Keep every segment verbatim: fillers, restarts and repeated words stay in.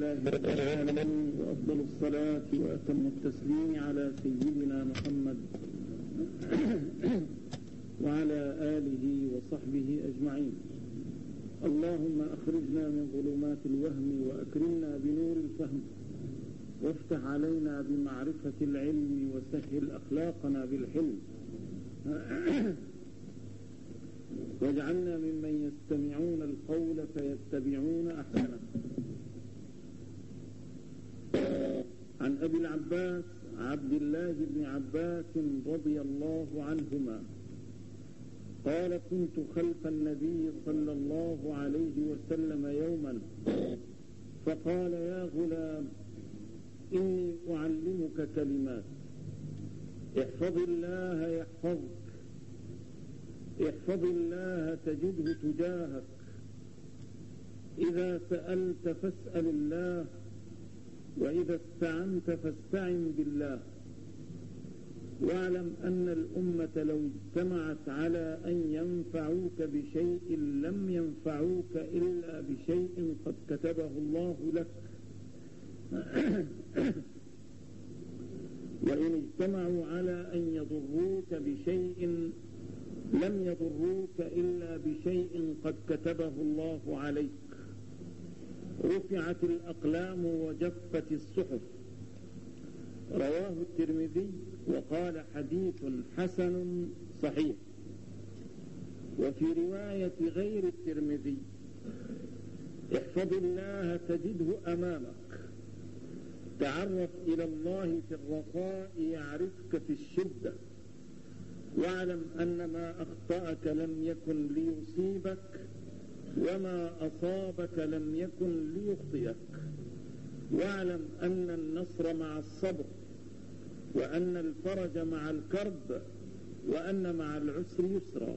لله رب العالمين، وأفضل الصلاة وأتم التسليم على سيدنا محمد وعلى آله وصحبه أجمعين. اللهم أخرجنا من ظلمات الوهم وأكرمنا بنور الفهم، وافتح علينا بمعرفة العلم، وسهل أخلاقنا بالحلم، واجعلنا ممن يستمعون القول فيتبعون أحسنه. عن أبي العباس عبد الله بن عباس رضي الله عنهما قال: كنت خلف النبي صلى الله عليه وسلم يوما فقال: يا غلام، إني أعلمك كلمات، احفظ الله يحفظك، احفظ الله تجده تجاهك، إذا سألت فاسأل الله، وإذا استعنت فاستعن بالله، واعلم أن الأمة لو اجتمعت على أن ينفعوك بشيء لم ينفعوك إلا بشيء قد كتبه الله لك، وإن اجتمعوا على أن يضروك بشيء لم يضروك إلا بشيء قد كتبه الله عليك. رفعت الأقلام وجفت الصحف. رواه الترمذي وقال: حديث حسن صحيح. وفي رواية غير الترمذي: احفظ الله تجده أمامك، تعرف إلى الله في الرخاء يعرفك في الشدة، واعلم أن ما أخطأك لم يكن ليصيبك، وما أصابك لم يكن ليخطئك، واعلم أن النصر مع الصبر، وأن الفرج مع الكرب، وأن مع العسر يسرا.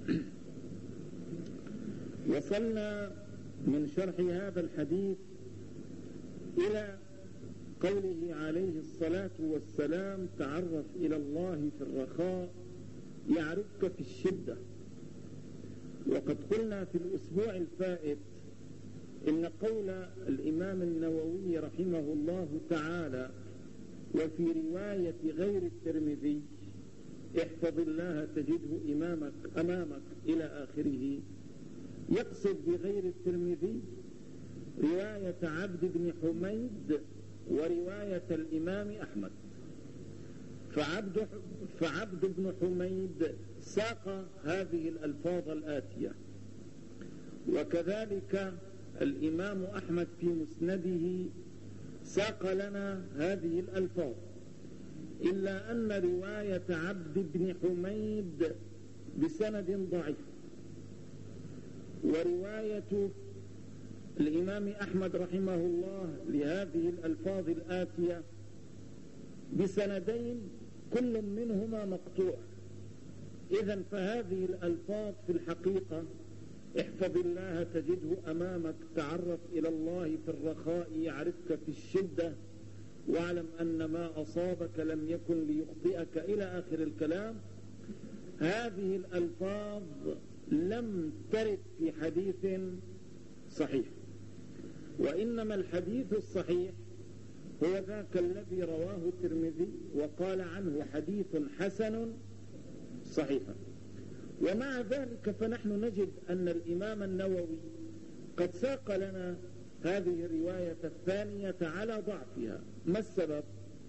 وصلنا من شرح هذا الحديث إلى قوله عليه الصلاة والسلام: تعرف إلى الله في الرخاء يعرفك في الشدة. وقد قلنا في الأسبوع الفائت إن قول الإمام النووي رحمه الله تعالى: وفي رواية غير الترمذي احفظ الله تجده إمامك أمامك إلى آخره، يقصد بغير الترمذي رواية عبد بن حميد ورواية الإمام أحمد. فعبد, فعبد بن حميد ساق هذه الألفاظ الآتية، وكذلك الإمام أحمد في مسنده ساق لنا هذه الألفاظ، إلا أن رواية عبد بن حميد بسند ضعيف، ورواية الإمام أحمد رحمه الله لهذه الألفاظ الآتية بسندين كل منهما مقطوع. إذن فهذه الألفاظ في الحقيقة: احفظ الله تجده أمامك، تعرف إلى الله في الرخاء يعرفك في الشدة، واعلم أن ما أصابك لم يكن ليخطئك، إلى آخر الكلام. هذه الألفاظ لم ترد في حديث صحيح، وإنما الحديث الصحيح هو ذاك الذي رواه الترمذي وقال عنه حديث حسن صحيح. ومع ذلك فنحن نجد أن الإمام النووي قد ساق لنا هذه الرواية الثانية على ضعفها. ما السبب؟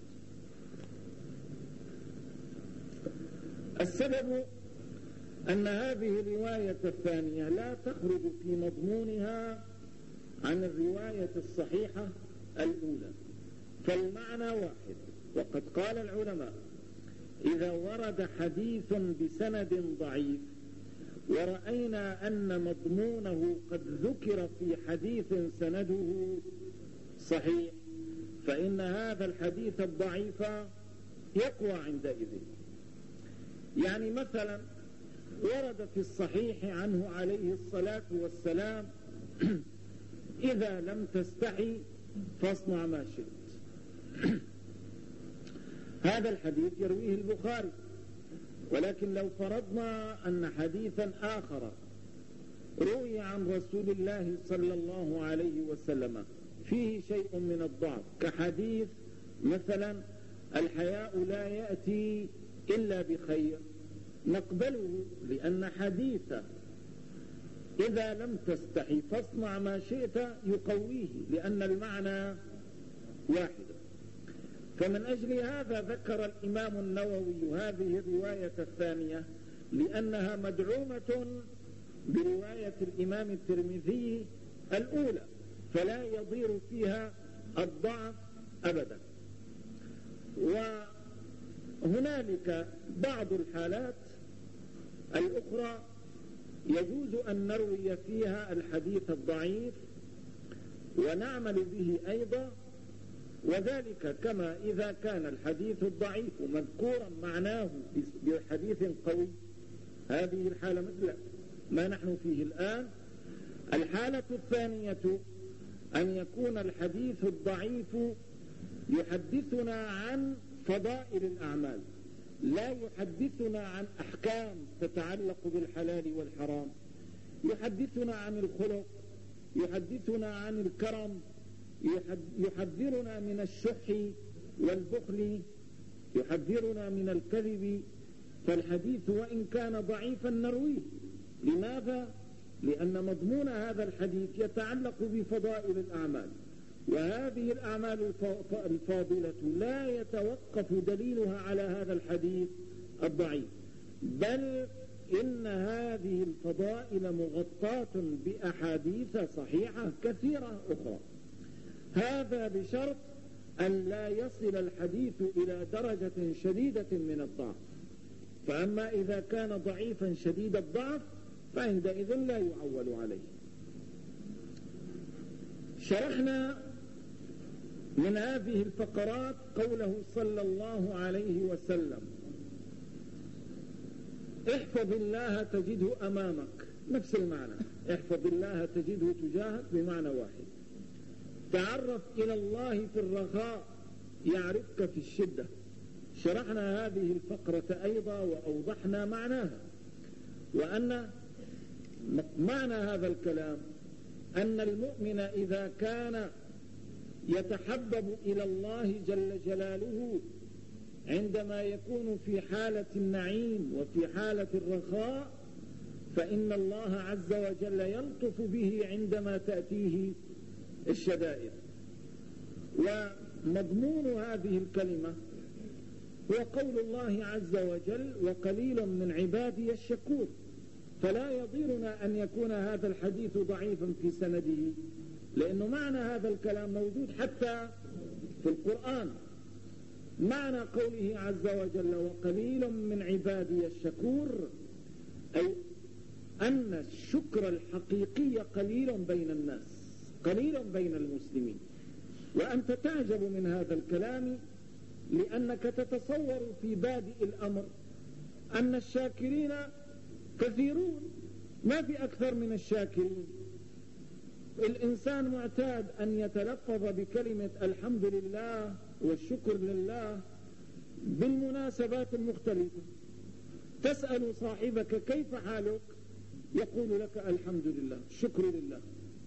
السبب أن هذه الرواية الثانية لا تخرج في مضمونها عن الرواية الصحيحة الأولى، فالمعنى واحد. وقد قال العلماء: إذا ورد حديث بسند ضعيف ورأينا أن مضمونه قد ذكر في حديث سنده صحيح، فإن هذا الحديث الضعيف يقوى عندئذ. يعني مثلا ورد في الصحيح عنه عليه الصلاة والسلام: إذا لم تستحي فاصنع ما شئت. هذا الحديث يرويه البخاري، ولكن لو فرضنا أن حديثا آخر روي عن رسول الله صلى الله عليه وسلم فيه شيء من الضعف، كحديث مثلا الحياء لا يأتي إلا بخير، نقبله لأن حديثه إذا لم تستحي فاصنع ما شئت يقويه، لأن المعنى واحد. فمن أجل هذا ذكر الإمام النووي هذه الرواية الثانية لأنها مدعومة برواية الإمام الترمذي الأولى، فلا يضير فيها الضعف أبدا. وهنالك بعض الحالات الأخرى يجوز أن نروي فيها الحديث الضعيف ونعمل به أيضا، وذلك كما إذا كان الحديث الضعيف مذكورا معناه بحديث قوي، هذه الحالة مثل ما نحن فيه الآن. الحالة الثانية أن يكون الحديث الضعيف يحدثنا عن فضائل الأعمال، لا يحدثنا عن أحكام تتعلق بالحلال والحرام، يحدثنا عن الخلق، يحدثنا عن الكرم، يحذرنا من الشح والبخل، يحذرنا من الكذب. فالحديث وإن كان ضعيفا نرويه. لماذا؟ لأن مضمون هذا الحديث يتعلق بفضائل الأعمال، وهذه الأعمال الفاضلة لا يتوقف دليلها على هذا الحديث الضعيف، بل إن هذه الفضائل مغطاة بأحاديث صحيحة كثيرة أخرى. هذا بشرط أن لا يصل الحديث إلى درجة شديدة من الضعف. فأما إذا كان ضعيفا شديد الضعف فعندئذ لا يعول عليه. شرحنا من هذه الفقرات قوله صلى الله عليه وسلم: احفظ الله تجده أمامك، نفس المعنى، احفظ الله تجده تجاهك بمعنى واحد. تعرف إلى الله في الرخاء يعرفك في الشدة. شرحنا هذه الفقرة أيضا وأوضحنا معناها، وأن معنى هذا الكلام أن المؤمن إذا كان يتحبب إلى الله جل جلاله عندما يكون في حالة النعيم وفي حالة الرخاء، فإن الله عز وجل يلطف به عندما تأتيه الشدائد. ومضمون هذه الكلمة هو قول الله عز وجل: وقليل من عبادي الشكور. فلا يضيرنا أن يكون هذا الحديث ضعيفا في سنده، لأنه معنى هذا الكلام موجود حتى في القرآن. معنى قوله عز وجل: وقليل من عبادي الشكور، أي أن الشكر الحقيقي قليل بين الناس، قليل بين المسلمين. وأنت تعجب من هذا الكلام لأنك تتصور في بادئ الأمر أن الشاكرين كثيرون، ما في أكثر من الشاكرين. الإنسان معتاد أن يتلفظ بكلمة الحمد لله والشكر لله بالمناسبات المختلفة. تسأل صاحبك كيف حالك؟ يقول لك الحمد لله، الشكر لله.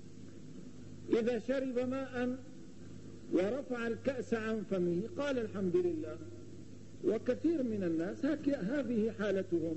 إذا شرب ماء ورفع الكأس عن فمه قال الحمد لله. وكثير من الناس هذه حالتهم.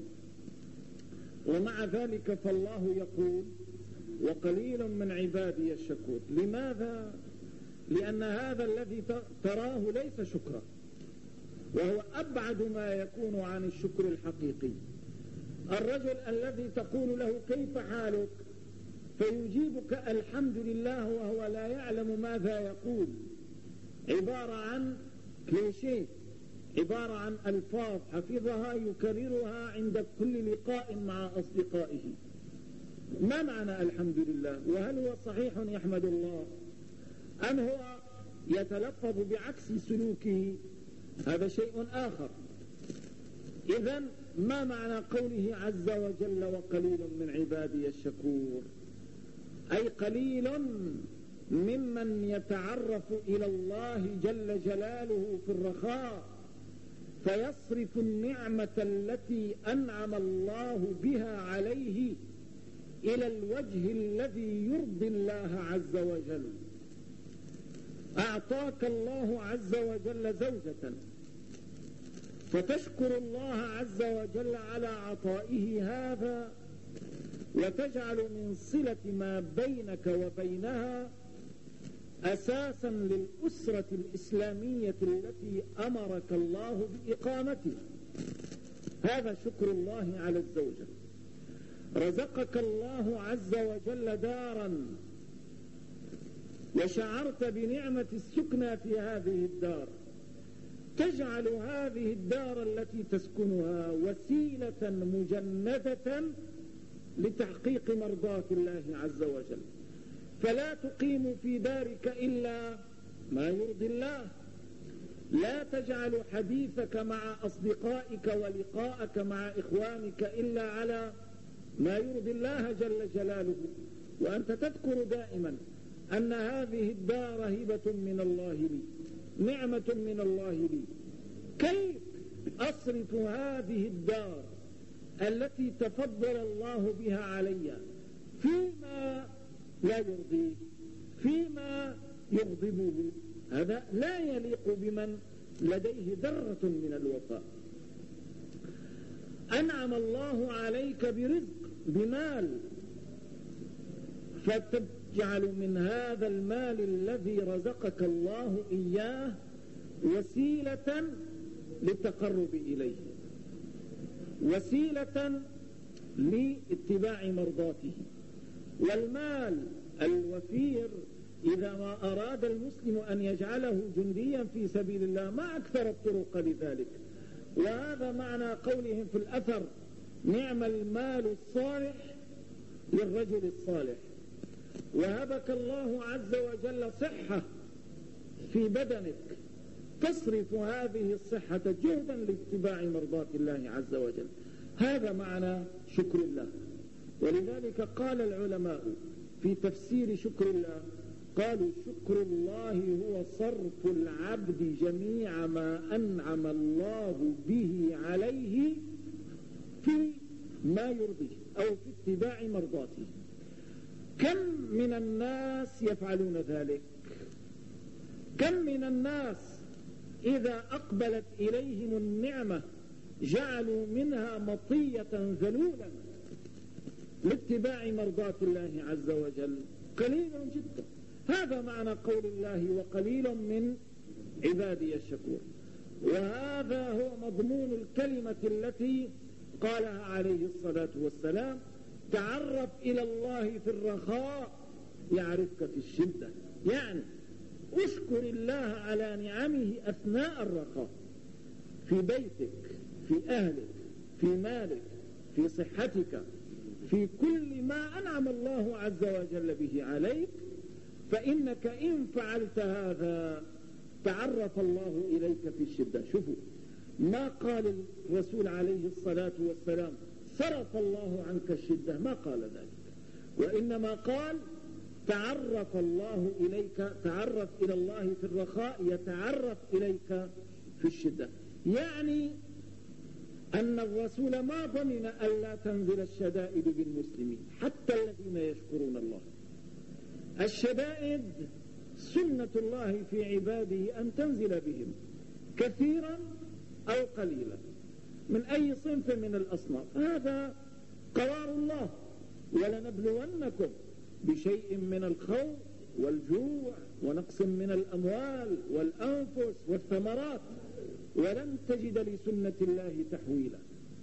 ومع ذلك فالله يقول: وقليل من عبادي الشكور. لماذا؟ لأن هذا الذي تراه ليس شكرا، وهو أبعد ما يكون عن الشكر الحقيقي. الرجل الذي تقول له كيف حالك فيجيبك الحمد لله وهو لا يعلم ماذا يقول، عبارة عن كليشيه، عبارة عن ألفاظ حفظها يكررها عند كل لقاء مع أصدقائه. ما معنى الحمد لله؟ وهل هو صحيح يحمد الله أم هو يتلفظ بعكس سلوكه؟ هذا شيء آخر. إذن ما معنى قوله عز وجل: وقليل من عبادي الشكور؟ أي قليل ممن يتعرف إلى الله جل جلاله في الرخاء فيصرف النعمة التي أنعم الله بها عليه إلى الوجه الذي يرضي الله عز وجل. أعطاك الله عز وجل زوجة، فتشكر الله عز وجل على عطائه هذا، وتجعل من صلة ما بينك وبينها أساسا للأسرة الإسلامية التي أمرك الله بإقامتها. هذا شكر الله على الزوجة. رزقك الله عز وجل دارا، وشعرت بنعمة السكنى في هذه الدار، تجعل هذه الدار التي تسكنها وسيلة مجندة لتحقيق مرضاة الله عز وجل، فلا تقيم في دارك إلا ما يرضي الله. لا تجعل حديثك مع أصدقائك ولقاءك مع إخوانك إلا على ما يرضي الله جل جلاله، وأنت تذكر دائما أن هذه الدار هبة من الله لي، نعمة من الله لي. كيف أصرف هذه الدار التي تفضل الله بها علي فيما لا يرضيه، فيما يغضبه؟ هذا لا يليق بمن لديه ذرة من الوفاء. أنعم الله عليك برزق، بمال، فتجعل من هذا المال الذي رزقك الله إياه وسيلة للتقرب إليه، وسيلة لاتباع مرضاته. والمال الوفير إذا ما أراد المسلم أن يجعله جنديا في سبيل الله ما أكثر الطرق لذلك. وهذا معنى قولهم في الأثر: نعم المال الصالح للرجل الصالح. وهبك الله عز وجل صحة في بدنك، تصرف هذه الصحة جهدا لاتباع مرضاة الله عز وجل. هذا معنى شكر الله. ولذلك قال العلماء في تفسير شكر الله، قالوا: شكر الله هو صرف العبد جميع ما أنعم الله به عليه في ما يرضيه أو في اتباع مرضاته. كم من الناس يفعلون ذلك؟ كم من الناس إذا أقبلت إليهم النعمة جعلوا منها مطية ذلولا لاتباع مرضاة الله عز وجل؟ قليل جدا. هذا معنى قول الله: وقليل من عبادي الشكور. وهذا هو مضمون الكلمة التي قالها عليه الصلاة والسلام: تعرف إلى الله في الرخاء يعرفك في الشدة. يعني اشكر الله على نعمه أثناء الرخاء، في بيتك، في أهلك، في مالك، في صحتك، في كل ما أنعم الله عز وجل به عليك، فإنك إن فعلت هذا تعرف الله إليك في الشدة. شوفوا ما قال الرسول عليه الصلاة والسلام: صرف الله عنك الشدة، ما قال ذلك، وإنما قال: تعرف الله إليك، تعرف إلى الله في الرخاء يتعرف إليك في الشدة. يعني أن الرسول ما ضمن ألا تنزل الشدائد بالمسلمين حتى الذين يشكرون الله. الشدائد سنة الله في عباده أن تنزل بهم كثيرا أو قليلا من أي صنف من الأصناف، هذا قرار الله. ولنبلونكم بشيء من الخوف والجوع ونقص من الأموال والأنفس والثمرات، ولن تجد لسنة الله تحويلا.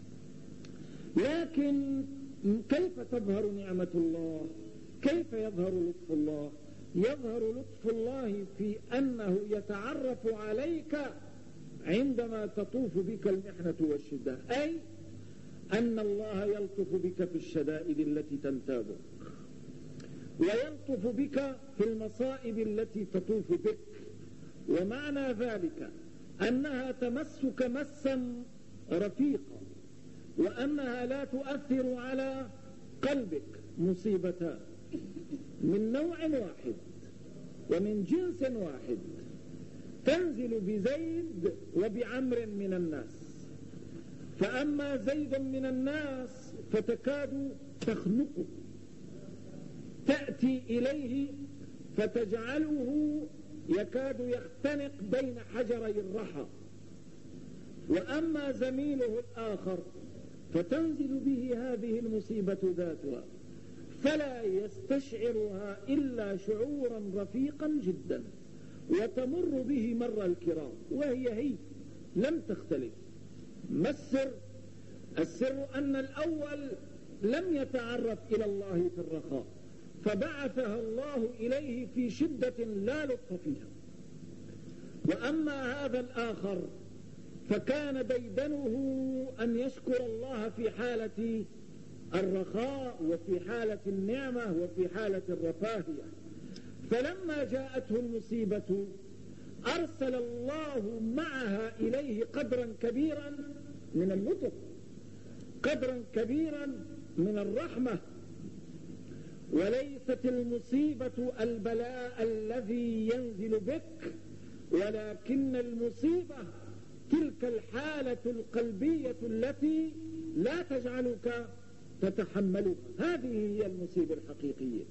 لكن كيف تظهر نعمة الله؟ كيف يظهر لطف الله؟ يظهر لطف الله في أنه يتعرف عليك عندما تطوف بك المحنة والشدة، أي أن الله يلطف بك في الشدائد التي تنتابك، ويلطف بك في المصائب التي تطوف بك. ومعنى ذلك أنها تمسك مسا رفيقا، وأنها لا تؤثر على قلبك مصيبتان من نوع واحد ومن جنس واحد، تنزل بزيد وبعمر من الناس. فأما زيد من الناس فتكاد تخنقه، تأتي إليه فتجعله يكاد يختنق بين حجري الرحى، وأما زميله الآخر فتنزل به هذه المصيبة ذاتها فلا يستشعرها إلا شعورا رفيقا جدا، وتمر به مر الكرام، وهي هي لم تختلف. ما السر؟ السر أن الأول لم يتعرف إلى الله في الرخاء، فبعثها الله إليه في شدة لا لطف فيها. وأما هذا الآخر فكان ديدنه أن يشكر الله في حالة الرخاء وفي حالة النعمة وفي حالة الرفاهية، فلما جاءته المصيبة أرسل الله معها إليه قدرا كبيرا من اللطف، قدرا كبيرا من الرحمة. وليست المصيبة البلاء الذي ينزل بك، ولكن المصيبة تلك الحالة القلبية التي لا تجعلك تتحملها. هذه هي المصيبة الحقيقية.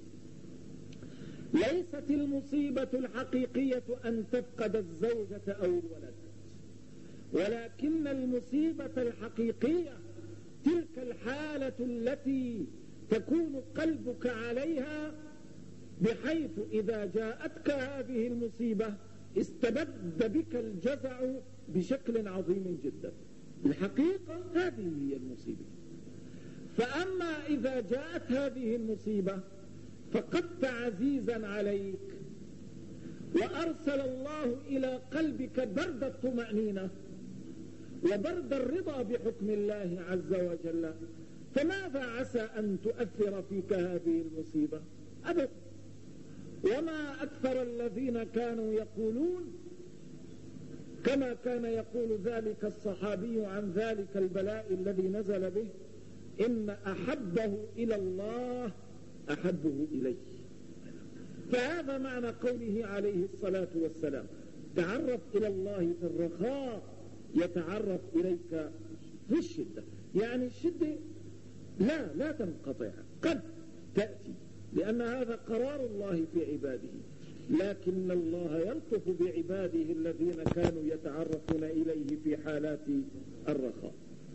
ليست المصيبة الحقيقية أن تفقد الزوجة أو الولد، ولكن المصيبة الحقيقية تلك الحالة التي تكون قلبك عليها، بحيث إذا جاءتك هذه المصيبة استبد بك الجزع بشكل عظيم جدا. الحقيقة هذه هي المصيبة. فأما إذا جاءت هذه المصيبة فقدت عزيزا عليك، وأرسل الله إلى قلبك برد الطمأنينة وبرد الرضا بحكم الله عز وجل، فماذا عسى أن تؤثر فيك هذه المصيبة؟ أبدا. وما أكثر الذين كانوا يقولون كما كان يقول ذلك الصحابي عن ذلك البلاء الذي نزل به: إن أحبه إلى الله أحبه إليه. فهذا معنى قوله عليه الصلاة والسلام: تعرف إلى الله في الرخاء يتعرف إليك في الشدة. يعني الشدة لا لا تنقطع، قد تأتي، لأن هذا قرار الله في عباده، لكن الله يلطف بعباده الذين كانوا يتعرفون إليه في حالات الرخاء.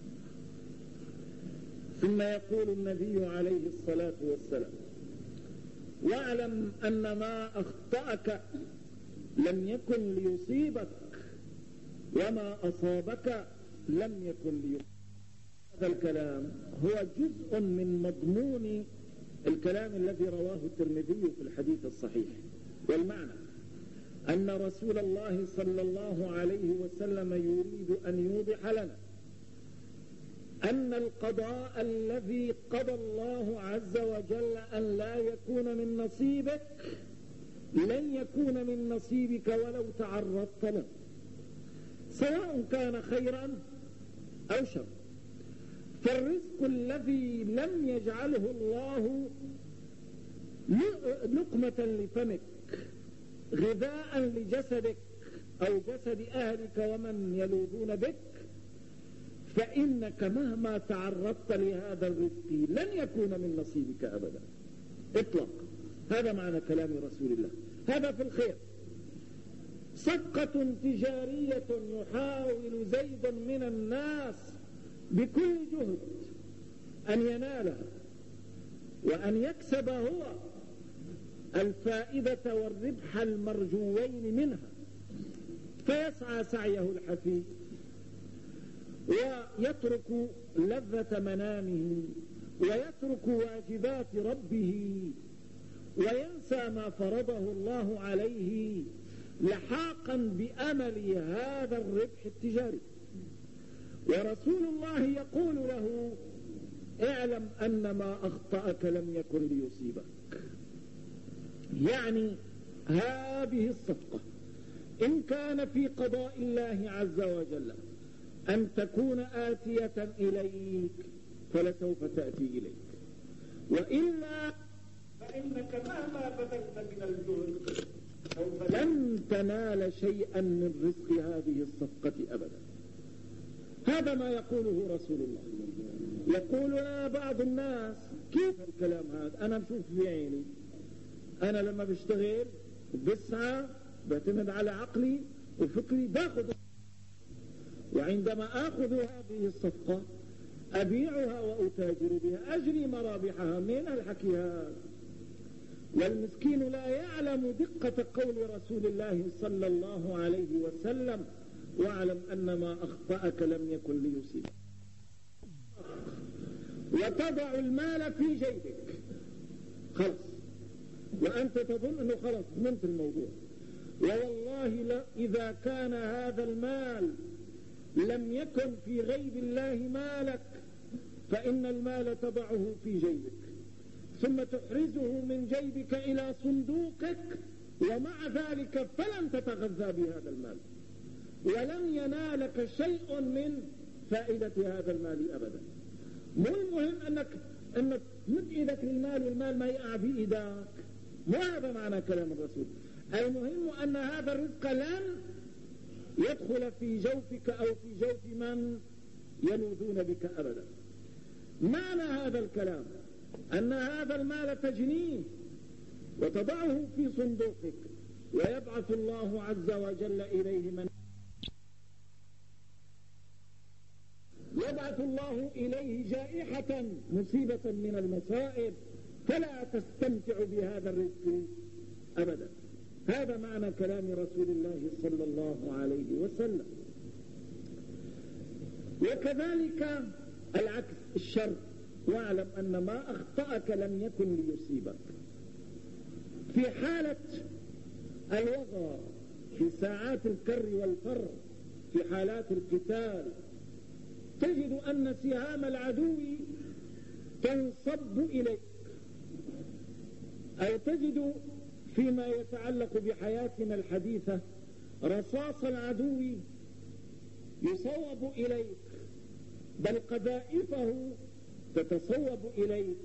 ثم يقول النبي عليه الصلاة والسلام: واعلم أن ما أخطأك لم يكن ليصيبك، وما أصابك لم يكن ليصيبك. هذا الكلام هو جزء من مضمون الكلام الذي رواه الترمذي في الحديث الصحيح، والمعنى أن رسول الله صلى الله عليه وسلم يريد أن يوضح لنا أن القضاء الذي قضى الله عز وجل أن لا يكون من نصيبك لن يكون من نصيبك ولو تعرضت له، سواء كان خيرا أو شر. فالرزق الذي لم يجعله الله لقمة لفمك، غذاء لجسدك أو جسد أهلك ومن يلوذون بك، فإنك مهما تعرضت لهذا الرزق لن يكون من نصيبك أبدا إطلاق. هذا معنى كلام رسول الله. هذا في الخير. صفقة تجارية يحاول زيد من الناس بكل جهد أن ينالها وأن يكسب هو الفائدة والربح المرجوين منها، فيسعى سعيه الحثيث ويترك لذة منامه ويترك واجبات ربه وينسى ما فرضه الله عليه لحاقا بأمل هذا الربح التجاري. ورسول الله يقول له: اعلم أن ما أخطأك لم يكن ليصيبك. يعني هذه الصفقة إن كان في قضاء الله عز وجل أن تكون آتية إليك فلسوف تأتي إليك، وإلا فإنك مهما بذلت من الجهد لن تنال شيئا من رزق هذه الصفقة أبدا. هذا ما يقوله رسول الله. يقول لنا بعض الناس: كيف الكلام هذا؟ أنا بشوف في عيني، أنا لما بشتغل بسعى بعتمد على عقلي وفكري باخذ، وعندما آخذ هذه الصفقة أبيعها وأتاجر بها أجري مرابحها. من الحكي هذا؟ والمسكين لا يعلم دقة قول رسول الله صلى الله عليه وسلم واعلم أن ما أخطأك لم يكن ليصيبك. وتضع المال في جيبك خلص، وأنت تظن أنه خلص ضمنت الموضوع، ووالله لا إذا كان هذا المال لم يكن في غيب الله مالك فإن المال تضعه في جيبك ثم تحرزه من جيبك إلى صندوقك، ومع ذلك فلن تتغذى بهذا المال ولن ينالك شيء من فائدة هذا المال أبدا. مو المهم أنك أنك تمد إيدك للمال والمال ما يقع في إيدك، مو هذا معنى كلام الرسول. المهم أن هذا الرزق لن يدخل في جوفك أو في جوف من يلوذون بك أبدا. معنى هذا الكلام أن هذا المال تجنيه وتضعه في صندوقك، ويبعث الله عز وجل إليه من يبعث الله إليه جائحة مصيبة من المصائب فلا تستمتع بهذا الرزق أبدا. هذا معنى كلام رسول الله صلى الله عليه وسلم. وكذلك العكس الشر، واعلم أن ما أخطأك لم يكن ليصيبك. في حالة الوغى، في ساعات الكر والفر، في حالات القتال، تجد أن سهام العدو تنصب إليك، أو تجد فيما يتعلق بحياتنا الحديثة رصاص العدو يصوب إليك، بل قذائفه تتصوب إليك،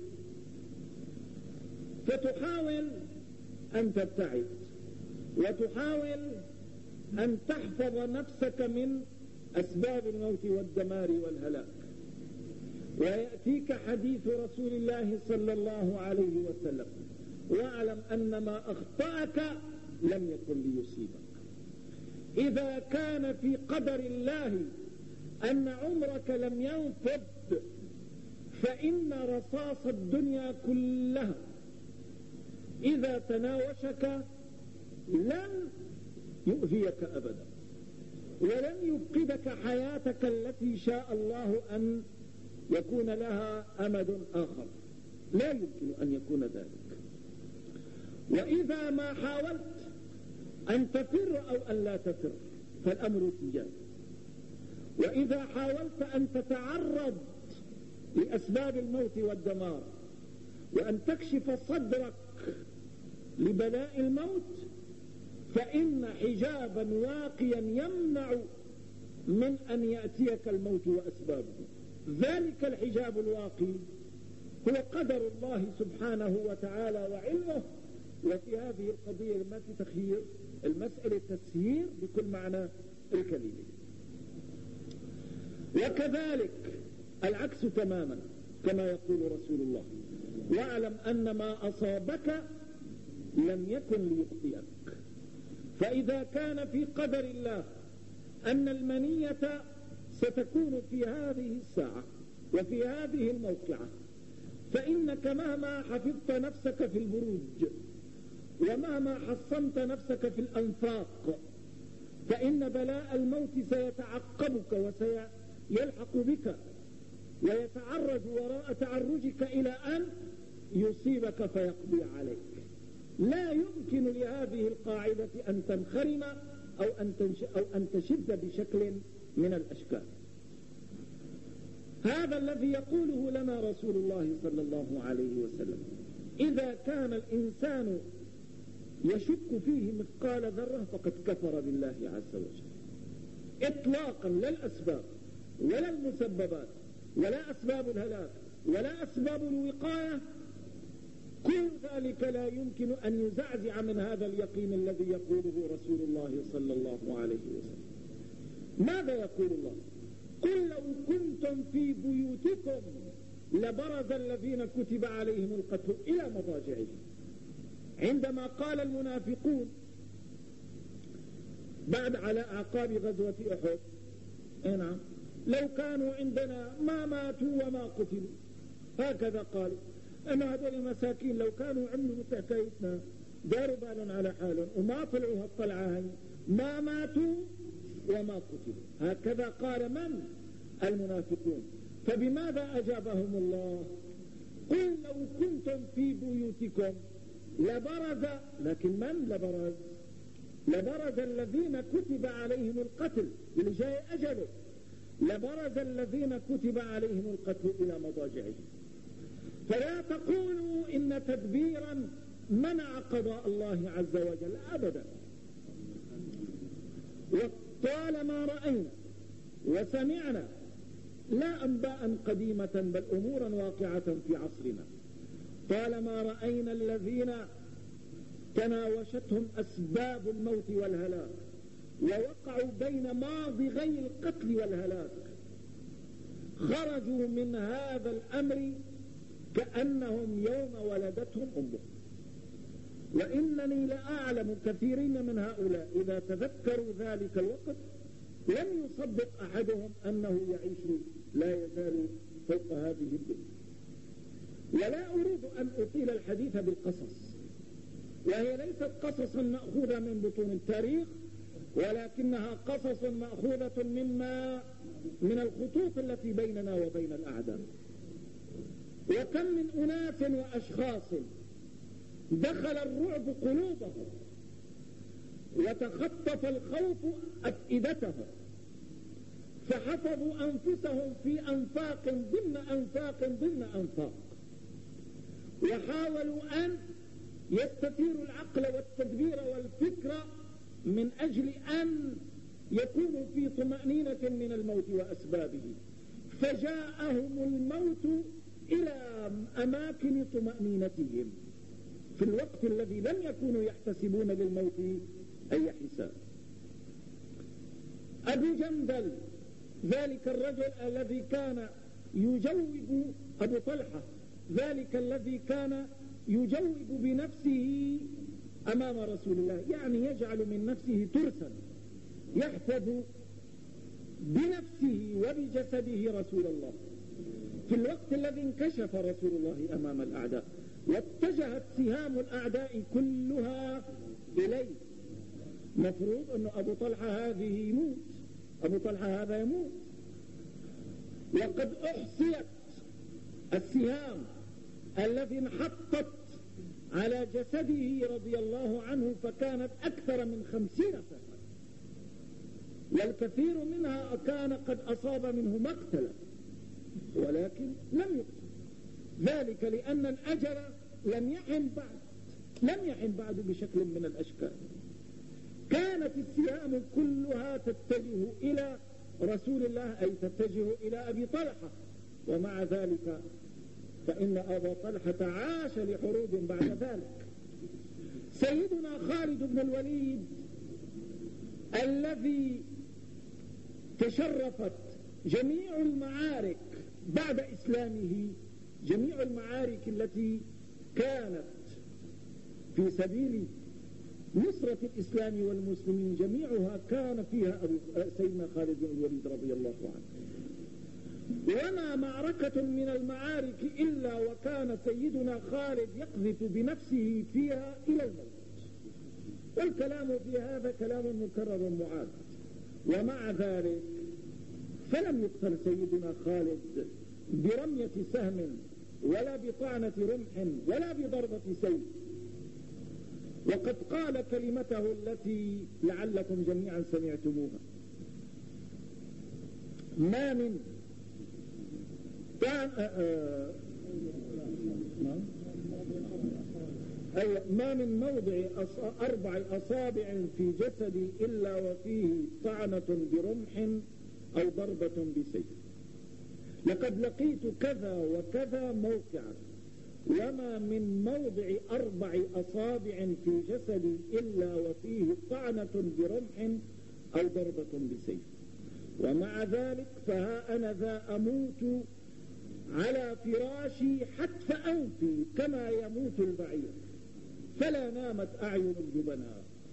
فتحاول أن تبتعد وتحاول أن تحفظ نفسك من أسباب الموت والدمار والهلاك. ويأتيك حديث رسول الله صلى الله عليه وسلم واعلم أن ما أخطأك لم يكن ليصيبك. إذا كان في قدر الله أن عمرك لم ينفد فإن رصاص الدنيا كلها إذا تناوشك لن يؤذيك أبدا، ولن يفقدك حياتك التي شاء الله أن يكون لها أمد آخر، لا يمكن أن يكون ذلك. وإذا ما حاولت أن تفر أو أن لا تفر فالأمر تجاه، وإذا حاولت أن تتعرض لأسباب الموت والدمار وأن تكشف صدرك لبلاء الموت فإن حجابا واقيا يمنع من أن يأتيك الموت وأسبابه. ذلك الحجاب الواقي هو قدر الله سبحانه وتعالى وعلمه. وفي هذه القضية ما في تخيير، المسألة تسيير بكل معنى الكلمة. وكذلك العكس تماما كما يقول رسول الله واعلم أن ما أصابك لم يكن ليخطئك. فإذا كان في قدر الله أن المنية ستكون في هذه الساعة وفي هذه الموقعة، فإنك مهما حفظت نفسك في البروج ومهما حصنت نفسك في الأنفاق فإن بلاء الموت سيتعقبك وسيلحق بك ويتعرج وراء تعرجك إلى أن يصيبك فيقضي عليك. لا يمكن لهذه القاعدة أن تنخرم أو أن, تنش أو أن تشد بشكل من الأشكال. هذا الذي يقوله لنا رسول الله صلى الله عليه وسلم. إذا كان الإنسان يشك فيه مثقال ذرة فقد كفر بالله عز وجل إطلاقا، لا الأسباب ولا المسببات ولا أسباب الهلاك ولا أسباب الوقاية، كل ذلك لا يمكن أن يزعزع من هذا اليقين الذي يقوله رسول الله صلى الله عليه وسلم. ماذا يقول الله؟ قل لو كنتم في بيوتكم لبرز الذين كتب عليهم القتل إلى مضاجعهم. عندما قال المنافقون بعد على أعقاب غزوة أحد. نعم لو كانوا عندنا ما ماتوا وما قتلوا، هكذا قالوا. أما هذول المساكين لو كانوا عملوا مثل حكايتنا داروا بالا على حالهم وما طلعوا هالطلعة هاي ما ماتوا وما قتلوا. هكذا قال من؟ المنافقون. فبماذا أجابهم الله؟ قل لو كنتم في بيوتكم لبرز، لكن من لبرز؟ لبرز الذين كتب عليهم القتل، اللي جاي أجله، لبرز الذين كتب عليهم القتل إلى مضاجعهم. فلا تقولوا إن تدبيرا منع قضاء الله عز وجل، أبدا. وطالما رأينا وسمعنا لا أنباء قديمة بل أمورا واقعة في عصرنا، طالما رأينا الذين تناوشتهم أسباب الموت والهلاك ووقعوا بين ماضغي القتل والهلاك خرجوا من هذا الأمر كأنهم يوم ولدتهم أمهم. وإنني لأعلم كثيرين من هؤلاء إذا تذكروا ذلك الوقت لم يصدق أحدهم أنه يعيش لا يزال فوق هذه الدنيا. ولا أريد أن أطيل الحديث بالقصص، وهي ليست قصصا مأخوذة من بطون التاريخ، ولكنها قصص مأخوذة مما من الخطوط التي بيننا وبين الأعداء. وكم من أناس وأشخاص دخل الرعب قلوبهم وتخطف الخوف أفئدتهم فحفظوا أنفسهم في أنفاق ضمن أنفاق ضمن أنفاق، وحاولوا أن يستثيروا العقل والتدبير والفكر من أجل أن يكونوا في طمأنينة من الموت وأسبابه، فجاءهم الموت إلى أماكن طمأنينتهم في الوقت الذي لم يكونوا يحتسبون للموت أي حساب. أبو جندل ذلك الرجل الذي كان يجوب أبو طلحة ذلك الذي كان يجوب بنفسه أمام رسول الله، يعني يجعل من نفسه ترسا يحسب بنفسه وبجسده رسول الله في الوقت الذي انكشف رسول الله أمام الأعداء واتجهت سهام الأعداء كلها إليه. مفروض أن أبو طلحة هذه يموت، أبو طلحة هذا يموت، وقد أحصيت السهام التي انحطت على جسده رضي الله عنه فكانت أكثر من خمسين سنة، والكثير منها كان قد أصاب منه مقتلا ولكن لم يقتل، ذلك لأن الأجل لم يحن بعد لم يحن بعد بشكل من الأشكال. كانت السهام كلها تتجه إلى رسول الله أي تتجه إلى أبي طلحة، ومع ذلك فإن أبا طلحة عاش لحروب بعد ذلك. سيدنا خالد بن الوليد الذي تشرفت جميع المعارك بعد إسلامه، جميع المعارك التي كانت في سبيل نصرة الإسلام والمسلمين جميعها كان فيها سيدنا خالد بن الوليد رضي الله عنه. وما معركة من المعارك إلا وكان سيدنا خالد يقذف بنفسه فيها إلى الموت، والكلام في هذا كلام مكرر معاد. ومع ذلك فلم يقتل سيدنا خالد برمية سهم ولا بطعنة رمح ولا بضربة سيف، وقد قال كلمته التي لعلكم جميعا سمعتموها: ما من أيوة ما من موضع أربع أصابع في جسدي إلا وفيه طعنة برمح أو ضربة بسيف. لقد لقيت كذا وكذا موقعا، وما من موضع أربع أصابع في جسدي إلا وفيه طعنة برمح أو ضربة بسيف، ومع ذلك فها أنا ذا أموت على فراشي حتف أنفي كما يموت البعير، فلا نامت أعين الجبناء.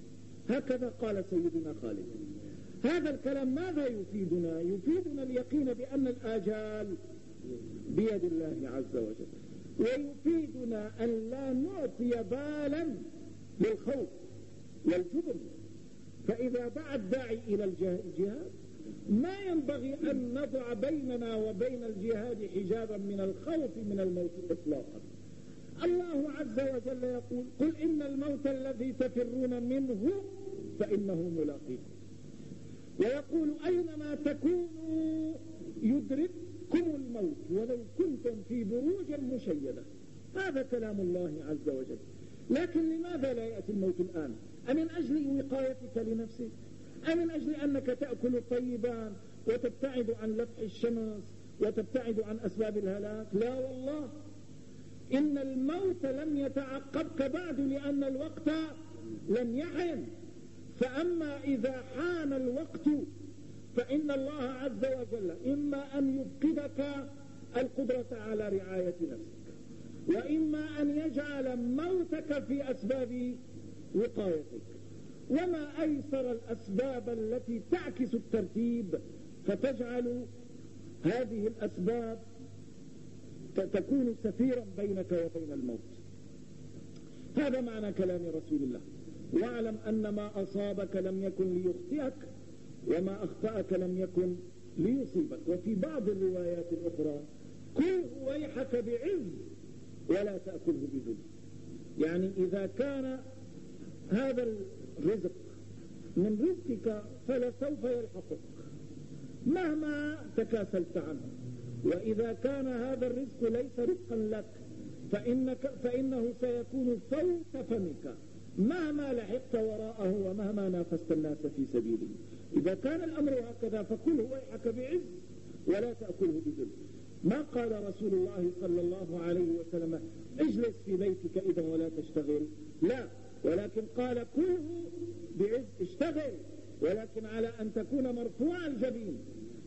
هكذا قال سيدنا خالد. هذا الكلام ماذا يفيدنا؟ يفيدنا اليقين بأن الآجال بيد الله عز وجل، ويفيدنا أن لا نعطي بالا للخوف والجبن. فإذا دعا الداعي إلى الجهاد ما ينبغي أن نضع بيننا وبين الجهاد حجابا من الخوف من الموت إطلاقا. الله عز وجل يقول: قل إن الموت الذي تفرون منه فإنه ملاقيكم. ويقول: أينما تكونوا يدرككم الموت ولو كنتم في بروج مشيدة. هذا كلام الله عز وجل. لكن لماذا لا يأتي الموت الآن؟ أمن أجل وقايتك لنفسك؟ أمن أجل أنك تأكل طيبا وتبتعد عن لفح الشمس وتبتعد عن أسباب الهلاك؟ لا والله، إن الموت لم يتعقبك بعد، لأن الوقت لم يحن. فأما إذا حان الوقت فإن الله عز وجل إما أن يفقدك القدرة على رعاية نفسك، وإما أن يجعل موتك في أسباب وقايتك. وما أيسر الأسباب التي تعكس الترتيب فتجعل هذه الأسباب تكون سفيرا بينك وبين الموت. هذا معنى كلام رسول الله. واعلم أن ما أصابك لم يكن ليخطئك وما أخطأك لم يكن ليصيبك. وفي بعض الروايات الأخرى: كل ويحك بعز ولا تأكله بذل. يعني إذا كان هذا الرزق من رزقك فلسوف يلحقك مهما تكاسلت عنه، وإذا كان هذا الرزق ليس رزقا لك فإنك فإنه سيكون فوق فمك مهما لحقت وراءه ومهما نافست الناس في سبيله. إذا كان الأمر هكذا فكل ويحك بعز ولا تأكله بذل. ما قال رسول الله صلى الله عليه وسلم: اجلس في بيتك إذا ولا تشتغل، لا، ولكن قال: كله بعز، اشتغل، ولكن على أن تكون مرفوع الجبين،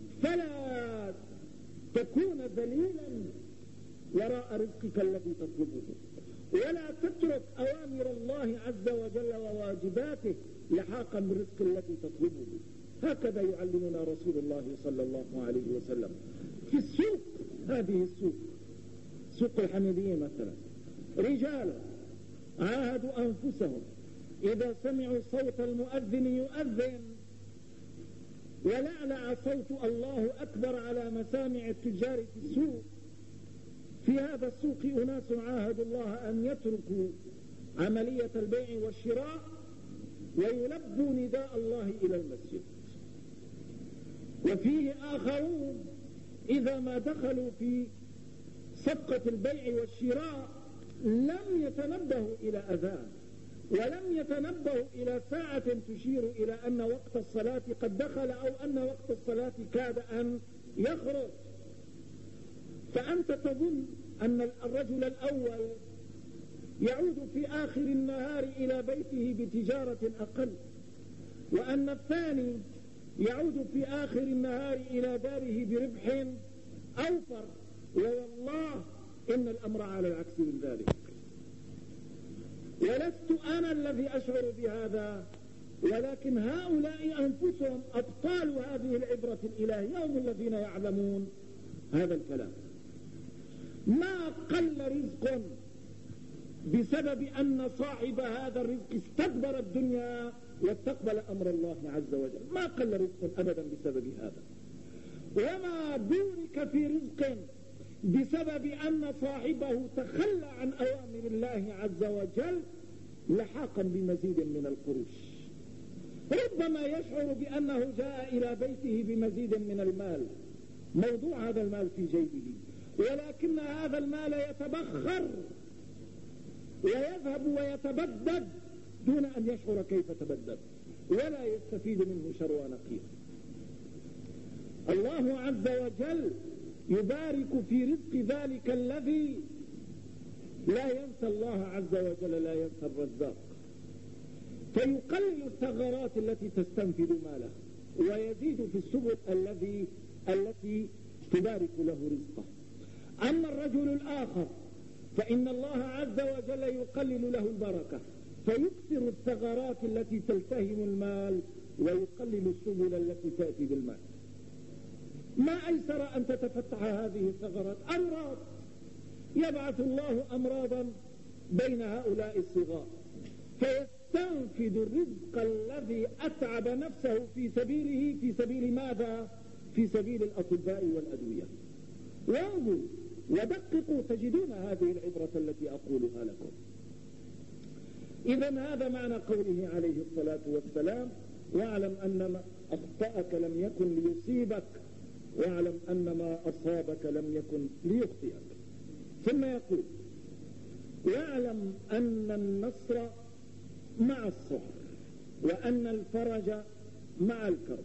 فلا تكون ذليلا وراء رزقك الذي تطلبه، ولا تترك أوامر الله عز وجل وواجباته لحاقا بالرزق الذي تطلبه. هكذا يعلمنا رسول الله صلى الله عليه وسلم. في السوق، هذه السوق سوق الحميدية مثلا، رجال عاهدوا أنفسهم إذا سمعوا صوت المؤذن يؤذن ولعلع صوت الله أكبر على مسامع التجار في السوق. في هذا السوق أناس عاهدوا الله أن يتركوا عملية البيع والشراء ويلبوا نداء الله إلى المسجد. وفيه آخرون إذا ما دخلوا في صفقة البيع والشراء لم يتنبهوا إلى أذان، ولم يتنبهوا إلى ساعة تشير إلى أن وقت الصلاة قد دخل أو أن وقت الصلاة كاد أن يخرج. فأنت تظن أن الرجل الأول يعود في آخر النهار إلى بيته بتجارة أقل، وأن الثاني يعود في آخر النهار إلى داره بربح أوفر، والله إن الأمر على العكس من ذلك. ولست أنا الذي أشعر بهذا، ولكن هؤلاء أنفسهم أبطال هذه العبرة الإلهية هم الذين يعلمون هذا الكلام. ما قل رزق بسبب أن صاحب هذا الرزق استكبر الدنيا واستقبل أمر الله عز وجل، ما قل رزق أبدا بسبب هذا. وما بورك في رزق بسبب أن صاحبه تخلى عن أوامر الله عز وجل لحاقا بمزيد من القروش. ربما يشعر بأنه جاء إلى بيته بمزيد من المال، موضوع هذا المال في جيبه، ولكن هذا المال يتبخر ويذهب ويتبدد دون أن يشعر كيف تبدد، ولا يستفيد منه شروى نقير. الله عز وجل يبارك في رزق ذلك الذي لا ينسى الله عز وجل، لا ينسى الرزاق، فيقلل الثغرات التي تستنفذ ماله ويزيد في السبل الذي التي تبارك له رزقه. أما الرجل الآخر فإن الله عز وجل يقلل له البركة فيكثر الثغرات التي تلتهم المال ويقلل السبل التي تأتي بالمال. ما أيسر أن تتفتح هذه الثغرات؟ أمراض، يبعث الله أمراضا بين هؤلاء الصغار فيستنفذ الرزق الذي أتعب نفسه في سبيله في سبيل ماذا؟ في سبيل الأطباء والأدوية. وانظروا ودققوا تجدون هذه العبرة التي أقولها لكم. إذن هذا معنى قوله عليه الصلاة والسلام: واعلم أن ما أخطأك لم يكن ليصيبك واعلم أن ما أصابك لم يكن ليخطئك. ثم يقول: واعلم أن النصر مع الصبر وأن الفرج مع الكرب.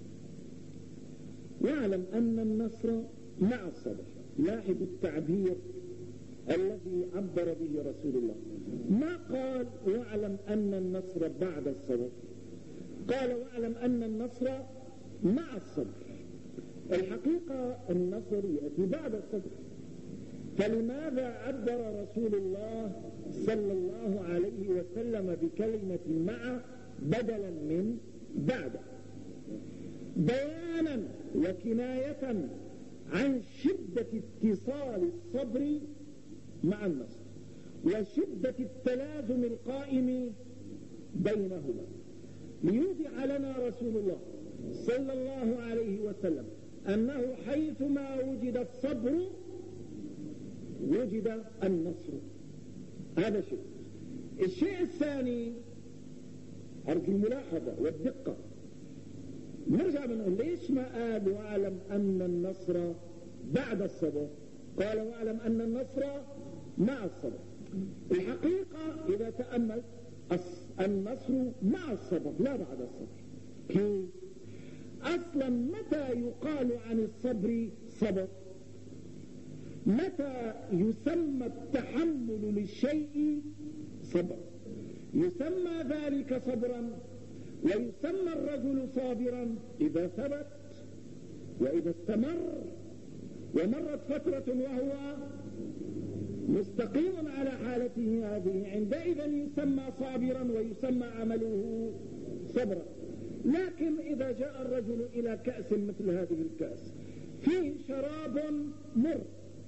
واعلم أن النصر مع الصبر. لاحظ التعبير الذي عبر به رسول الله، ما قال واعلم أن النصر بعد الصبر، قال واعلم أن النصر مع الصبر. الحقيقة النصر يأتي بعد الصبر، فلماذا عبر رسول الله صلى الله عليه وسلم بكلمة مع بدلا من بعد؟ بيانا وكناية عن شدة اتصال الصبر مع النصر وشدة التلازم القائم بينهما، ليوضح لنا رسول الله صلى الله عليه وسلم أنه حيثما وجد الصبر وجد النصر. هذا شيء. الشيء الثاني أرجو الملاحظة والدقة. نرجع بنقول ليش ما قال واعلم أن النصر بعد الصبر، قال واعلم أن النصر مع الصبر. الحقيقة إذا تأمل النصر مع الصبر لا بعد الصبر. كيف؟ أصلا متى يقال عن الصبر صبر؟ متى يسمى التحمل للشيء صبر؟ يسمى ذلك صبرا ويسمى الرجل صابرا إذا ثبت وإذا استمر ومرت فترة وهو مستقيم على حالته هذه، عندئذ يسمى صابرا ويسمى عمله صبرا. لكن إذا جاء الرجل إلى كأس مثل هذه الكأس فيه شراب مر،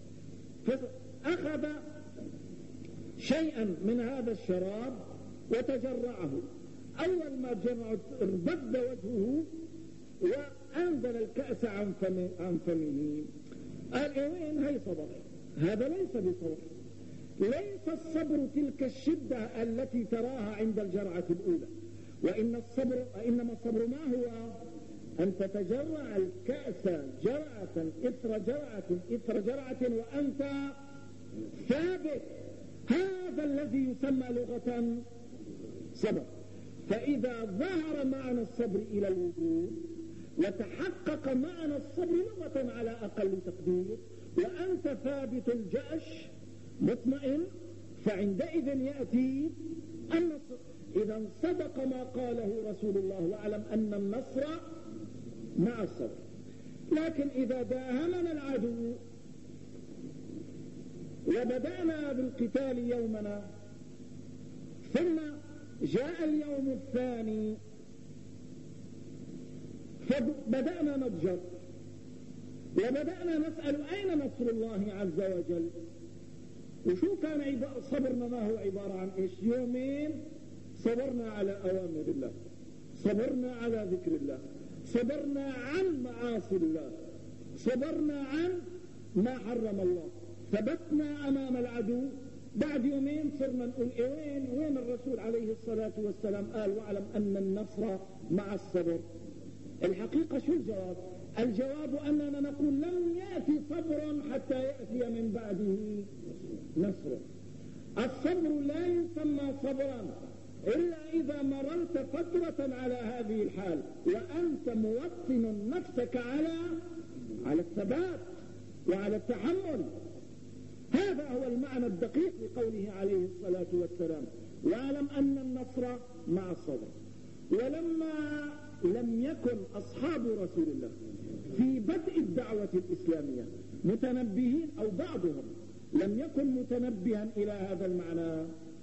فأخذ شيئا من هذا الشراب وتجرعه، أول ما جمع اربد وجهه وأنزل الكأس عن فمه, عن فمه. قال وين هي صبر؟ هذا ليس بصبر. ليس الصبر تلك الشدة التي تراها عند الجرعة الأولى، وإن الصبر إنما الصبر ما هو؟ أن تتجرع الكأس جرعة إثر جرعة إثر جرعة وأنت ثابت. هذا الذي يسمى لغة صبر. فإذا ظهر معنى الصبر إلى الوجود وتحقق معنى الصبر لغة على أقل تقدير وأنت ثابت الجأش مطمئن، فعندئذ يأتي النصر. إذا صدق ما قاله رسول الله واعلم أن النصر مع الصبر. لكن إذا داهمنا العدو وبدأنا بالقتال يومنا ثم جاء اليوم الثاني فبدأنا نضجر وبدأنا نسأل أين نصر الله عز وجل؟ وشو كان صبرنا؟ ما هو عبارة عن إيش؟ يومين صبرنا على أوامر الله، صبرنا على ذكر الله، صبرنا عن معاصي الله، صبرنا عن ما حرم الله، ثبتنا أمام العدو. بعد يومين صرنا نقول إيه وين وين الرسول عليه الصلاة والسلام قال واعلم أن النصر مع الصبر؟ الحقيقة شو الجواب؟ الجواب أننا نقول لم يأتي صبر حتى يأتي من بعده نصر. الصبر لا يسمى صبرا إلا إذا مررت فترة على هذه الحال وأنت موطن نفسك على على الثبات وعلى التحمل. هذا هو المعنى الدقيق لقوله عليه الصلاة والسلام واعلم أن النصر مع الصبر. ولما لم يكن أصحاب رسول الله في بدء الدعوة الإسلامية متنبهين أو بعضهم لم يكن متنبها إلى هذا المعنى،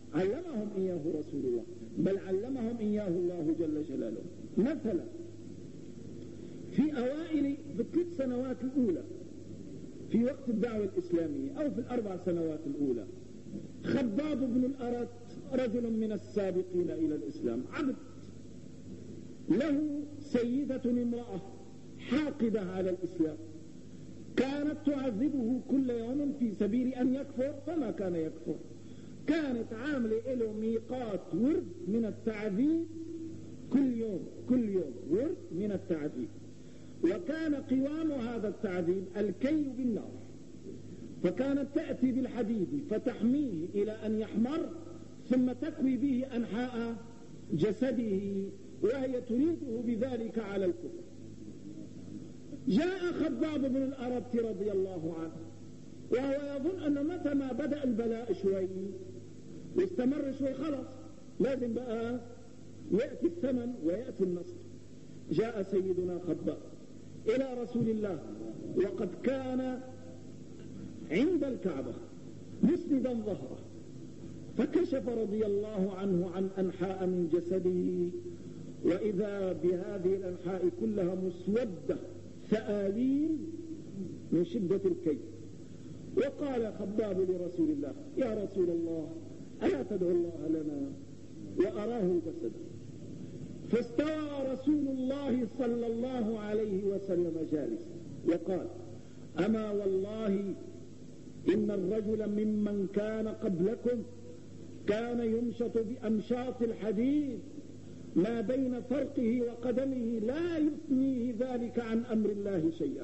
علمهم إياه رسول الله، بل علمهم إياه الله جل جلاله. مثلا في أوائل في الثلاث سنوات الأولى في وقت الدعوة الإسلامية أو في الأربع سنوات الأولى، خباب بن الأرت رجل من السابقين إلى الإسلام، عبد له سيدة امرأة حاقدة على الإسلام، كانت تعذبه كل يوم في سبيل أن يكفر فما كان يكفر، كانت عاملة له ميقات ورد من التعذيب كل يوم كل يوم ورد من التعذيب، وكان قوام هذا التعذيب الكي بالنار، فكانت تأتي بالحديد فتحميه إلى أن يحمر ثم تكوي به أنحاء جسده وهي تريده بذلك على الكفر. جاء خباب بن الأرت رضي الله عنه وهو يظن أنه متى ما بدأ البلاء شوي واستمر شوي خلاص لازم بقى يأتي الثمن ويأتي النصر. جاء سيدنا خباب إلى رسول الله وقد كان عند الكعبة مسندا ظهره، فكشف رضي الله عنه عن أنحاء من جسده، وإذا بهذه الأنحاء كلها مسودة ثآليل من شدة الكي. وقال خباب لرسول الله: يا رسول الله ألا تدعو الله لنا؟ وأراه جسدا. فاستوى رسول الله صلى الله عليه وسلم جالسا وقال: أما والله إن الرجل ممن كان قبلكم كان يمشط بأمشاط الحديد ما بين فرقه وقدمه لا يثنيه ذلك عن أمر الله شيئا،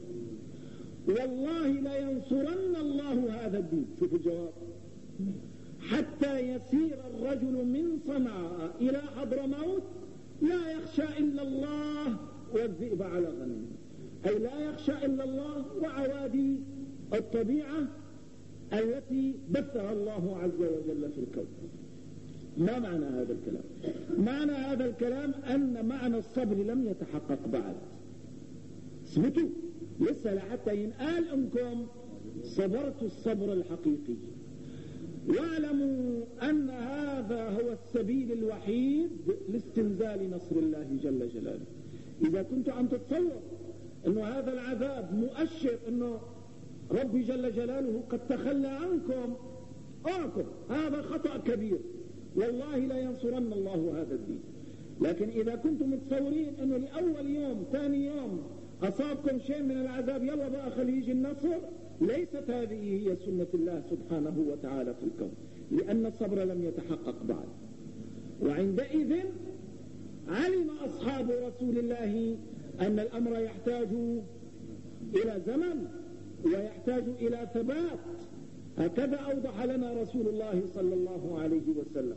والله لينصرن الله هذا الدين. شوف الجواب: حتى يسير الرجل من صنعاء إلى حضرموت لا يخشى إلا الله والذئب على غنمه، أي لا يخشى إلا الله وعوادي الطبيعة التي بثها الله عز وجل في الكون. ما معنى هذا الكلام؟ معنى هذا الكلام أن معنى الصبر لم يتحقق بعد. اثبتوا لسه لحتى ينقال أنكم صبرتوا الصبر الحقيقي. واعلموا أن هذا هو السبيل الوحيد لاستنزال نصر الله جل جلاله. إذا كنت عم تتصور أنه هذا العذاب مؤشر أنه ربي جل جلاله قد تخلى عنكم، أعكم هذا خطأ كبير، والله لا ينصرن الله هذا الدين. لكن إذا كنتم متصورين أنه لأول يوم ثاني يوم أصابكم شيء من العذاب يلا بقى خلي يجي النصر، ليست هذه هي سنة الله سبحانه وتعالى في الكون، لأن الصبر لم يتحقق بعد. وعندئذ علم أصحاب رسول الله أن الأمر يحتاج إلى زمن ويحتاج إلى ثبات. هكذا أوضح لنا رسول الله صلى الله عليه وسلم.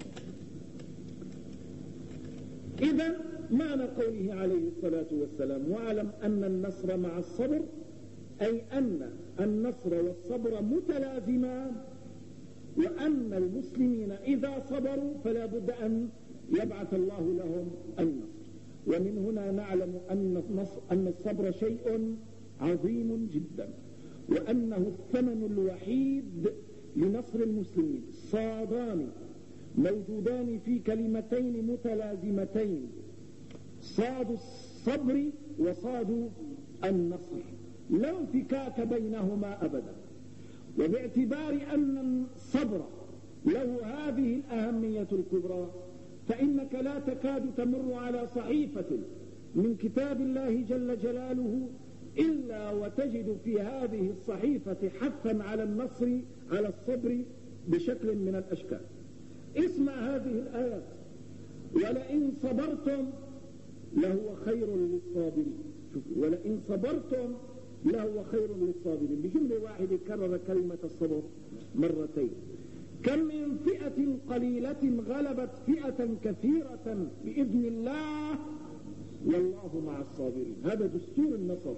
إذن معنى قوله عليه الصلاة والسلام: واعلم أن النصر مع الصبر، أي أن النصر والصبر متلازمان، وأن المسلمين إذا صبروا فلا بد أن يبعث الله لهم النصر. ومن هنا نعلم أن النصر أن الصبر شيء عظيم جدا، وأنه الثمن الوحيد لنصر المسلمين. صادان موجودان في كلمتين متلازمتين: صاد الصبر وصاد النصر، لا انفكاك بينهما أبدا. وباعتبار أن الصبر له هذه الأهمية الكبرى، فإنك لا تكاد تمر على صحيفة من كتاب الله جل جلاله إلا وتجد في هذه الصحيفة حثا على النصر على الصبر بشكل من الأشكال. اسمع هذه الآيات: ولئن صبرتم لهو خير للصابرين. ولئن صبرتم لهو خير للصابرين. بجملة واحدة كرر كلمة الصبر مرتين. كم من فئة قليلة غلبت فئة كثيرة بإذن الله والله مع الصابرين. هذا دستور النصر.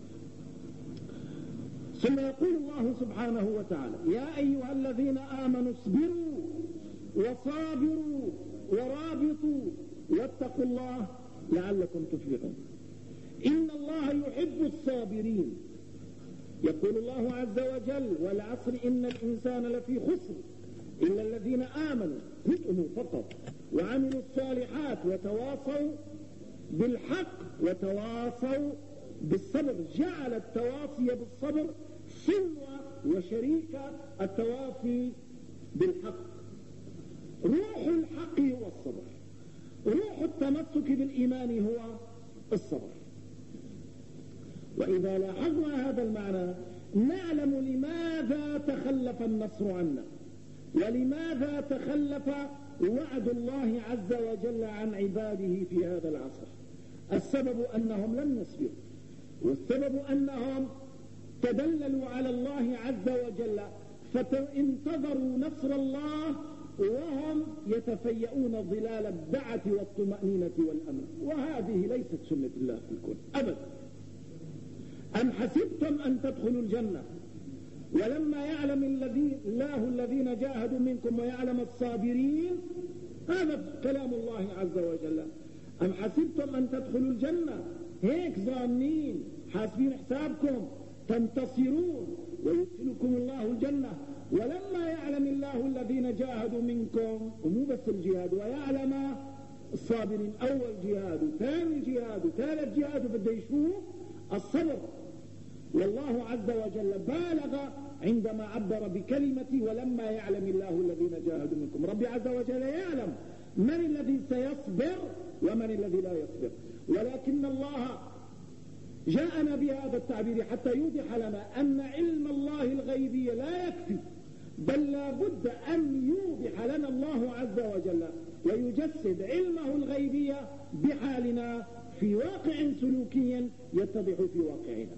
ثم يقول الله سبحانه وتعالى: يا أيها الذين آمنوا اصبروا وصابروا ورابطوا واتقوا الله لعلكم تفلحون. إن الله يحب الصابرين. يقول الله عز وجل: والعصر إن الإنسان لفي خسر إلا الذين آمنوا هم فقط وعملوا الصالحات وتواصوا بالحق وتواصوا بالصبر. جعل التواصي بالصبر سلوى وشريك التواصي بالحق. روح الحق هو الصبر، روح التمسك بالإيمان هو الصبر. وإذا لاحظنا هذا المعنى نعلم لماذا تخلف النصر عنا، ولماذا تخلف وعد الله عز وجل عن عباده في هذا العصر. السبب أنهم لم يصبروا، والسبب أنهم تدللوا على الله عز وجل فانتظروا نصر الله وهم يتفيئون ظلال الدعة والطمأنينة والأمن. وهذه ليست سنة الله في الكون أبدا. أم حسبتم أن تدخلوا الجنة ولما يعلم الذين الله الذين جاهدوا منكم ويعلم الصابرين؟ هذا كلام الله عز وجل. أم حسبتم أن تدخلوا الجنة هيك ظانين حاسبين حسابكم تنتصرون ويدخلكم الله الجنة ولما يعلم الله الذين جاهدوا منكم، ومو بس الجهاد، ويعلم الصابرين. أول جهاد وثاني جهاد وثالث جهاد بده يشوف الصبر. والله عز وجل بالغ عندما عبر بكلمة ولما يعلم الله الذين جاهدوا منكم. ربي عز وجل يعلم من الذي سيصبر ومن الذي لا يصبر، ولكن الله جاءنا بهذا التعبير حتى يوضح لنا أن علم الله الغيبي لا يكفي، بل لا بد أن يوضح لنا الله عز وجل ويجسد علمه الغيبي بحالنا في واقع سلوكي يتضح في واقعنا.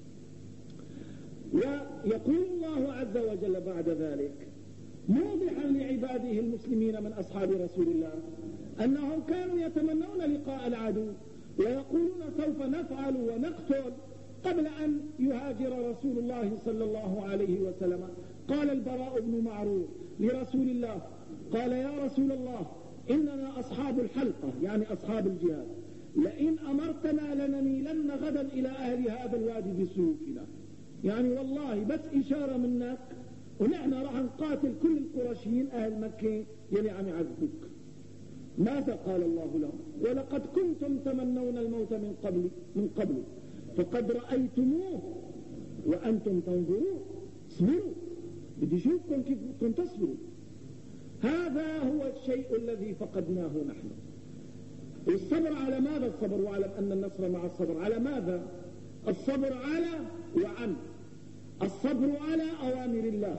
ويقول الله عز وجل بعد ذلك موضحا لعباده المسلمين من أصحاب رسول الله أنهم كانوا يتمنون لقاء العدو ويقولون سوف نفعل ونقتل قبل أن يهاجر رسول الله صلى الله عليه وسلم. قال البراء بن معروف لرسول الله قال يا رسول الله إننا أصحاب الحلقة يعني أصحاب الجهاد، لئن أمرتنا لنميلن غدا إلى أهل هذا الوادي بسيوفنا. يعني والله بس إشارة منك ونحن راح نقاتل كل القرشيين أهل مكة يلي عم يعذبوك. ماذا قال الله لهم؟ ولقد كنتم تمنون الموت من قبل من قبل فقد رأيتموه وأنتم تنظرون. اصبروا، بدي اشوفكم كيف بدكم تصبروا. هذا هو الشيء الذي فقدناه نحن. الصبر على ماذا الصبر؟ واعلم أن النصر مع الصبر. على ماذا الصبر؟ على وعن الصبر على أوامر الله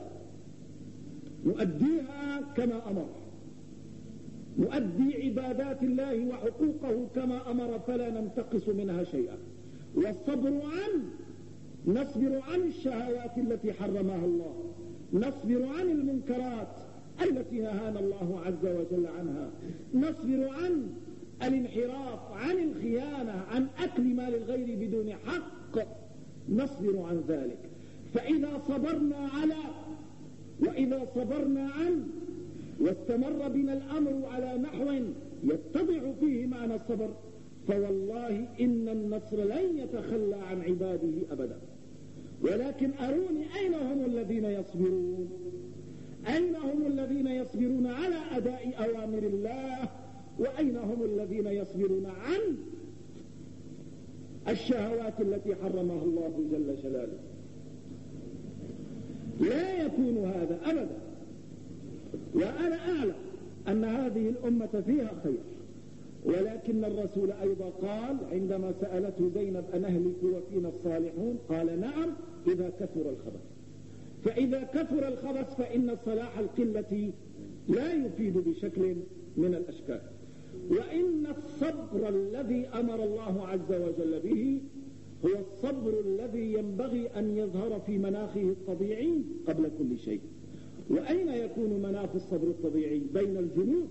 نؤديها كما أمر، نؤدي عبادات الله وحقوقه كما أمر فلا ننتقص منها شيئا. والصبر عن نصبر عن الشهوات التي حرمها الله، نصبر عن المنكرات التي نهانا الله عز وجل عنها، نصبر عن الانحراف، عن الخيانة، عن أكل مال الغير بدون حق، نصبر عن ذلك. فإذا صبرنا على وإذا صبرنا عن واستمر بنا الأمر على نحو يتضع فيه معنى الصبر فوالله إن النصر لن يتخلى عن عباده أبدا. ولكن أروني أين هم الذين يصبرون؟ أين هم الذين يصبرون على أداء أوامر الله؟ وأين هم الذين يصبرون عن الشهوات التي حرمها الله جل جلاله؟ لا يكون هذا أبدا. وأنا أعلم أن هذه الأمة فيها خير، ولكن الرسول أيضا قال عندما سألته زينب أنهلك وفينا الصالحون قال نعم إذا كثر الخبث. فإذا كثر الخبث فإن صلاح القلة لا يفيد بشكل من الأشكال. وإن الصبر الذي أمر الله عز وجل به هو الصبر الذي ينبغي أن يظهر في مناخه الطبيعي قبل كل شيء. وأين يكون مناخ الصبر الطبيعي؟ بين الجنود،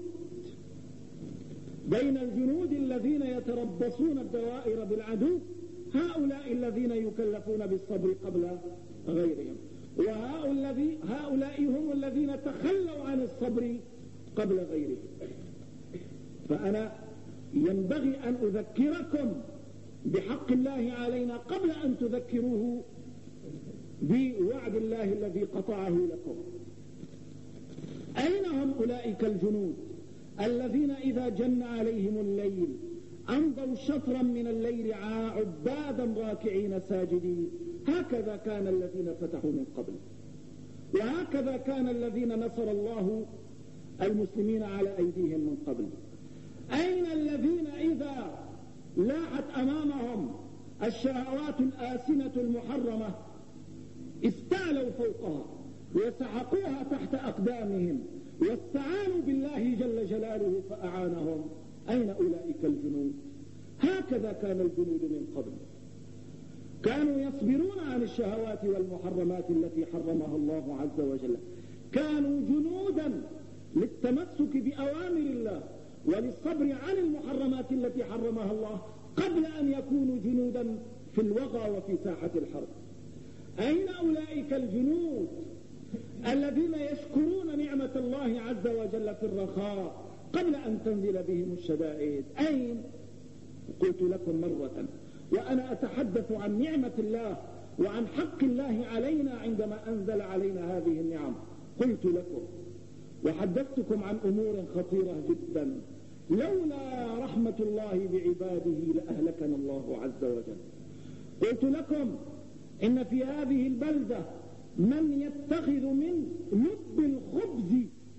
بين الجنود الذين يتربصون الدوائر بالعدو، هؤلاء الذين يكلفون بالصبر قبل غيرهم، وهؤلاء هم الذين تخلوا عن الصبر قبل غيرهم. فأنا ينبغي أن أذكركم بحق الله علينا قبل أن تذكروه بوعد الله الذي قطعه لكم. أين هم أولئك الجنود الذين إذا جن عليهم الليل أمضوا شطرا من الليل عبادا راكعين ساجدين؟ هكذا كان الذين فتحوا من قبل، وهكذا كان الذين نصر الله المسلمين على أيديهم من قبل. أين الذين إذا لاحت أمامهم الشهوات الآسنة المحرمة استعلوا فوقها وسحقوها تحت أقدامهم واستعانوا بالله جل جلاله فأعانهم؟ أين أولئك الجنود؟ هكذا كان الجنود من قبل، كانوا يصبرون عن الشهوات والمحرمات التي حرمها الله عز وجل، كانوا جنودا للتمسك بأوامر الله وللصبر عن المحرمات التي حرمها الله قبل أن يكونوا جنودا في الوغى وفي ساحة الحرب. أين أولئك الجنود الذين يشكرون نعمة الله عز وجل في الرخاء قبل أن تنزل بهم الشدائد؟ أين؟ قلت لكم مرة وأنا أتحدث عن نعمة الله وعن حق الله علينا عندما أنزل علينا هذه النعم، قلت لكم وحدثتكم عن أمور خطيرة جدا، لولا رحمة الله بعباده لأهلكنا الله عز وجل. قلت لكم إن في هذه البلدة من يتخذ من لب الخبز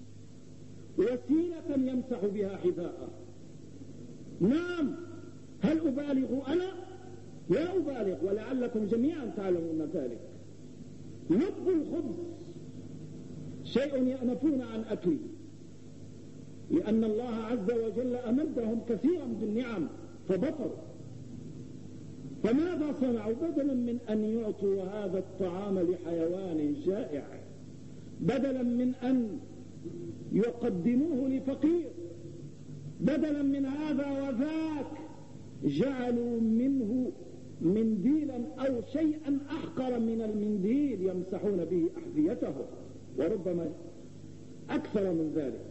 وسيلة يمسح بها حذاءه. نعم، هل أبالغ أنا؟ لا أبالغ، ولعلكم جميعا تعلمون ذلك. لب الخبز شيء يأنفون عن أكله، لأن الله عز وجل أمدهم كثيرا بالنعم فبطروا. فماذا صنعوا؟ بدلا من أن يعطوا هذا الطعام لحيوان جائع، بدلا من أن يقدموه لفقير، بدلا من هذا وذاك جعلوا منه منديلا أو شيئا أحقر من المنديل يمسحون به أحذيتهم، وربما أكثر من ذلك.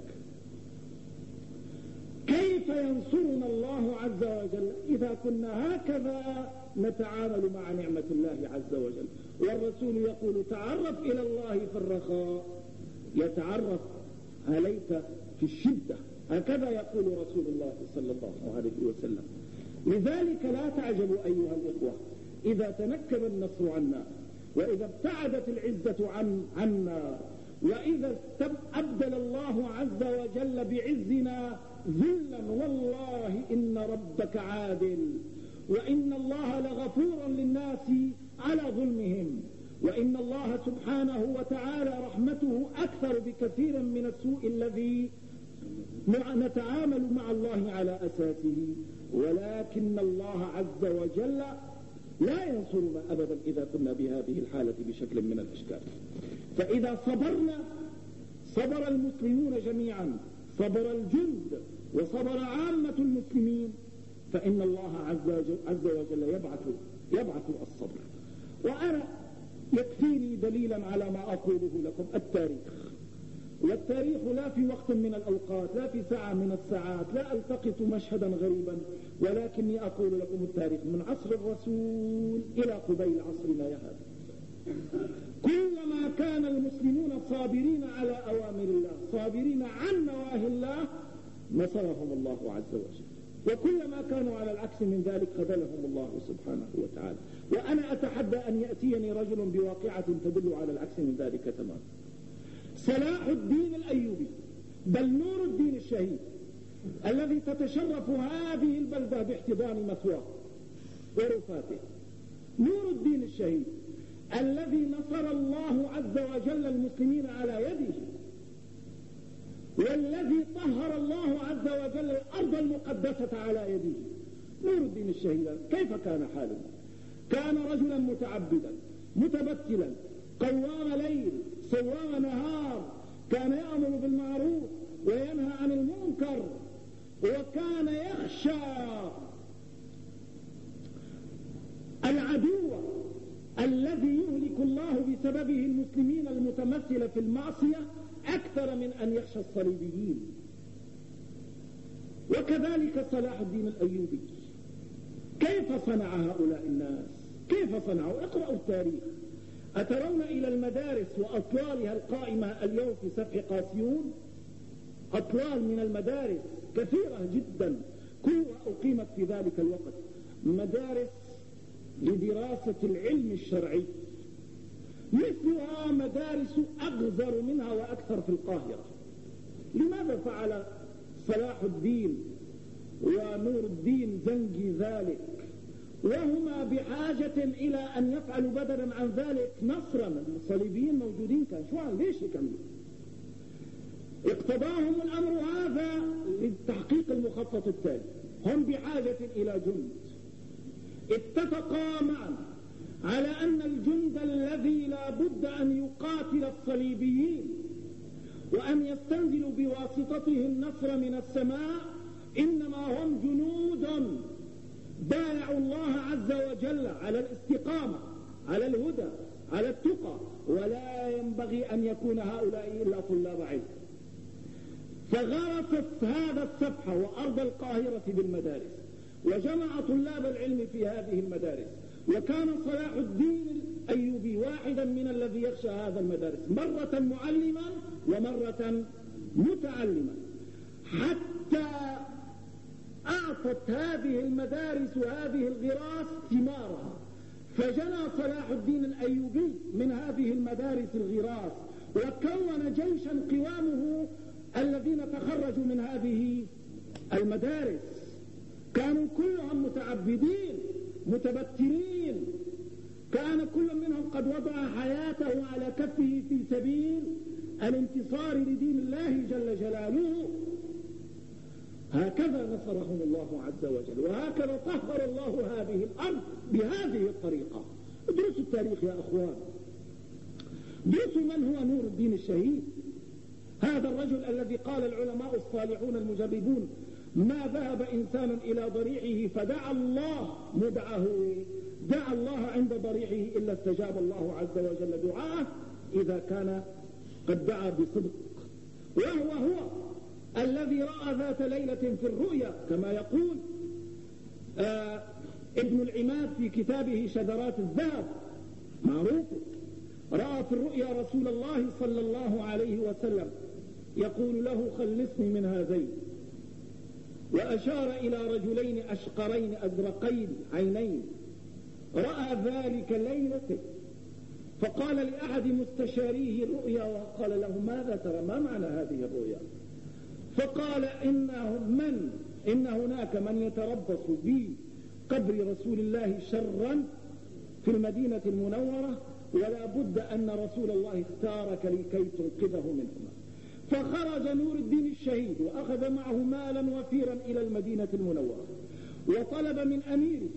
كيف ينصرنا الله عز وجل إذا كنا هكذا نتعامل مع نعمة الله عز وجل؟ والرسول يقول تعرف إلى الله في الرخاء يتعرف عليك في الشدة، هكذا يقول رسول الله صلى الله عليه وسلم. لذلك لا تعجبوا أيها الإخوة إذا تنكب النصر عنا، وإذا ابتعدت العزة عن عنا، وإذا أبدل الله عز وجل بعزنا ذلا، والله إن ربك عادل، وإن الله لغفور للناس على ظلمهم، وإن الله سبحانه وتعالى رحمته أكثر بكثير من السوء الذي نتعامل مع الله على أساسه. ولكن الله عز وجل لا ينصرنا أبدا إذا كنا بهذه الحالة بشكل من الأشكال. فإذا صبرنا صبر المسلمون جميعا، صبر الجند وصبر عامة المسلمين، فإن الله عز وجل يبعث يبعث الصبر. وأنا يكفيني دليلا على ما أقوله لكم التاريخ، والتاريخ لا في وقت من الأوقات، لا في ساعة من الساعات، لا ألتقط مشهدا غريبا، ولكني أقول لكم التاريخ من عصر الرسول إلى قبيل عصرنا هذا. كلما كان المسلمون صابرين على أوامر الله، صابرين عن نواهي الله، نصرهم الله عز وجل، وكلما كانوا على العكس من ذلك خذلهم الله سبحانه وتعالى. وأنا أتحدى أن يأتيني رجل بواقعة تدل على العكس من ذلك تماما. صلاح الدين الأيوبي، بل نور الدين الشهيد، الذي تتشرف هذه البلدة باحتضان مثواه ورفاته، نور الدين الشهيد الذي نصر الله عز وجل المسلمين على يده، والذي طهر الله عز وجل الأرض المقدسة على يده. نور الدين الشهيد كيف كان حاله؟ كان رجلا متعبدا متبتلا قوام ليل صوام نهار، كان يأمر بالمعروف وينهى عن المنكر، وكان يخشى العدو الذي يهلك الله بسببه المسلمين المتمثل في المعصية أكثر من أن يخشى الصليبيين. وكذلك صلاح الدين الأيوبي، كيف صنع هؤلاء الناس؟ كيف صنعوا؟ اقرأوا التاريخ. أترون إلى المدارس وأطلالها القائمة اليوم في سفح قاسيون؟ أطلال من المدارس كثيرة جدا كلها أقيمت في ذلك الوقت، مدارس لدراسة العلم الشرعي، مثلها مدارس أغزر منها وأكثر في القاهرة. لماذا فعل صلاح الدين ونور الدين زنجي ذلك وهما بحاجة إلى أن يفعلوا بدلا عن ذلك نصرا؟ الصليبيين موجودين كان شو عن ليش يكملوا؟ اقتضاهم الأمر هذا لتحقيق المخطط التالي. هم بحاجة إلى جند، اتفقا معا على أن الجند الذي لا بد أن يقاتل الصليبيين وأن يستنزلوا بواسطته النصر من السماء إنما هم جنود بايعوا الله عز وجل على الاستقامة، على الهدى، على التقى، ولا ينبغي أن يكون هؤلاء إلا طلاب علم. فغرست هذا السفح وأرض القاهرة بالمدارس وجمع طلاب العلم في هذه المدارس، وكان صلاح الدين الأيوبي واحدا من الذي يخشى هذا المدارس، مرة معلما ومرة متعلما، حتى أعطت هذه المدارس وهذه الغراس ثمارها. فجنى صلاح الدين الأيوبي من هذه المدارس الغراس وكون جيشا قوامه الذين تخرجوا من هذه المدارس كانوا كلهم متعبدين متبترين، كان كل منهم قد وضع حياته على كفه في سبيل الانتصار لدين الله جل جلاله. هكذا نصرهم الله عز وجل، وهكذا طهر الله هذه الأرض بهذه الطريقة. ادرسوا التاريخ يا أخوان، ادرسوا من هو نور الدين الشهيد، هذا الرجل الذي قال العلماء الصالحون المجربون ما ذهب إنسان إلى ضريعه فدعا الله مدعه دعا الله عند ضريعه إلا استجاب الله عز وجل دعاءه إذا كان قد دعا بصدق. وهو هو الذي رأى ذات ليلة في الرؤيا كما يقول آه ابن العماد في كتابه شذرات الذهب معروف، رأى في الرؤيا رسول الله صلى الله عليه وسلم يقول له خلصني من هذين، وأشار إلى رجلين أشقرين أزرقين عينين، رأى ذلك ليلة فقال لأحد مستشاريه الرؤيا وقال له ماذا ترى، ما معنى هذه الرؤيا؟ فقال إنه من إن هناك من يتربص بقبر رسول الله شرا في المدينة المنورة، ولا بد أن رسول الله اختارك لكي تنقذه منهما. فخرج نور الدين الشهيد وأخذ معه مالا وفيرا إلى المدينة المنورة، وطلب من أميرها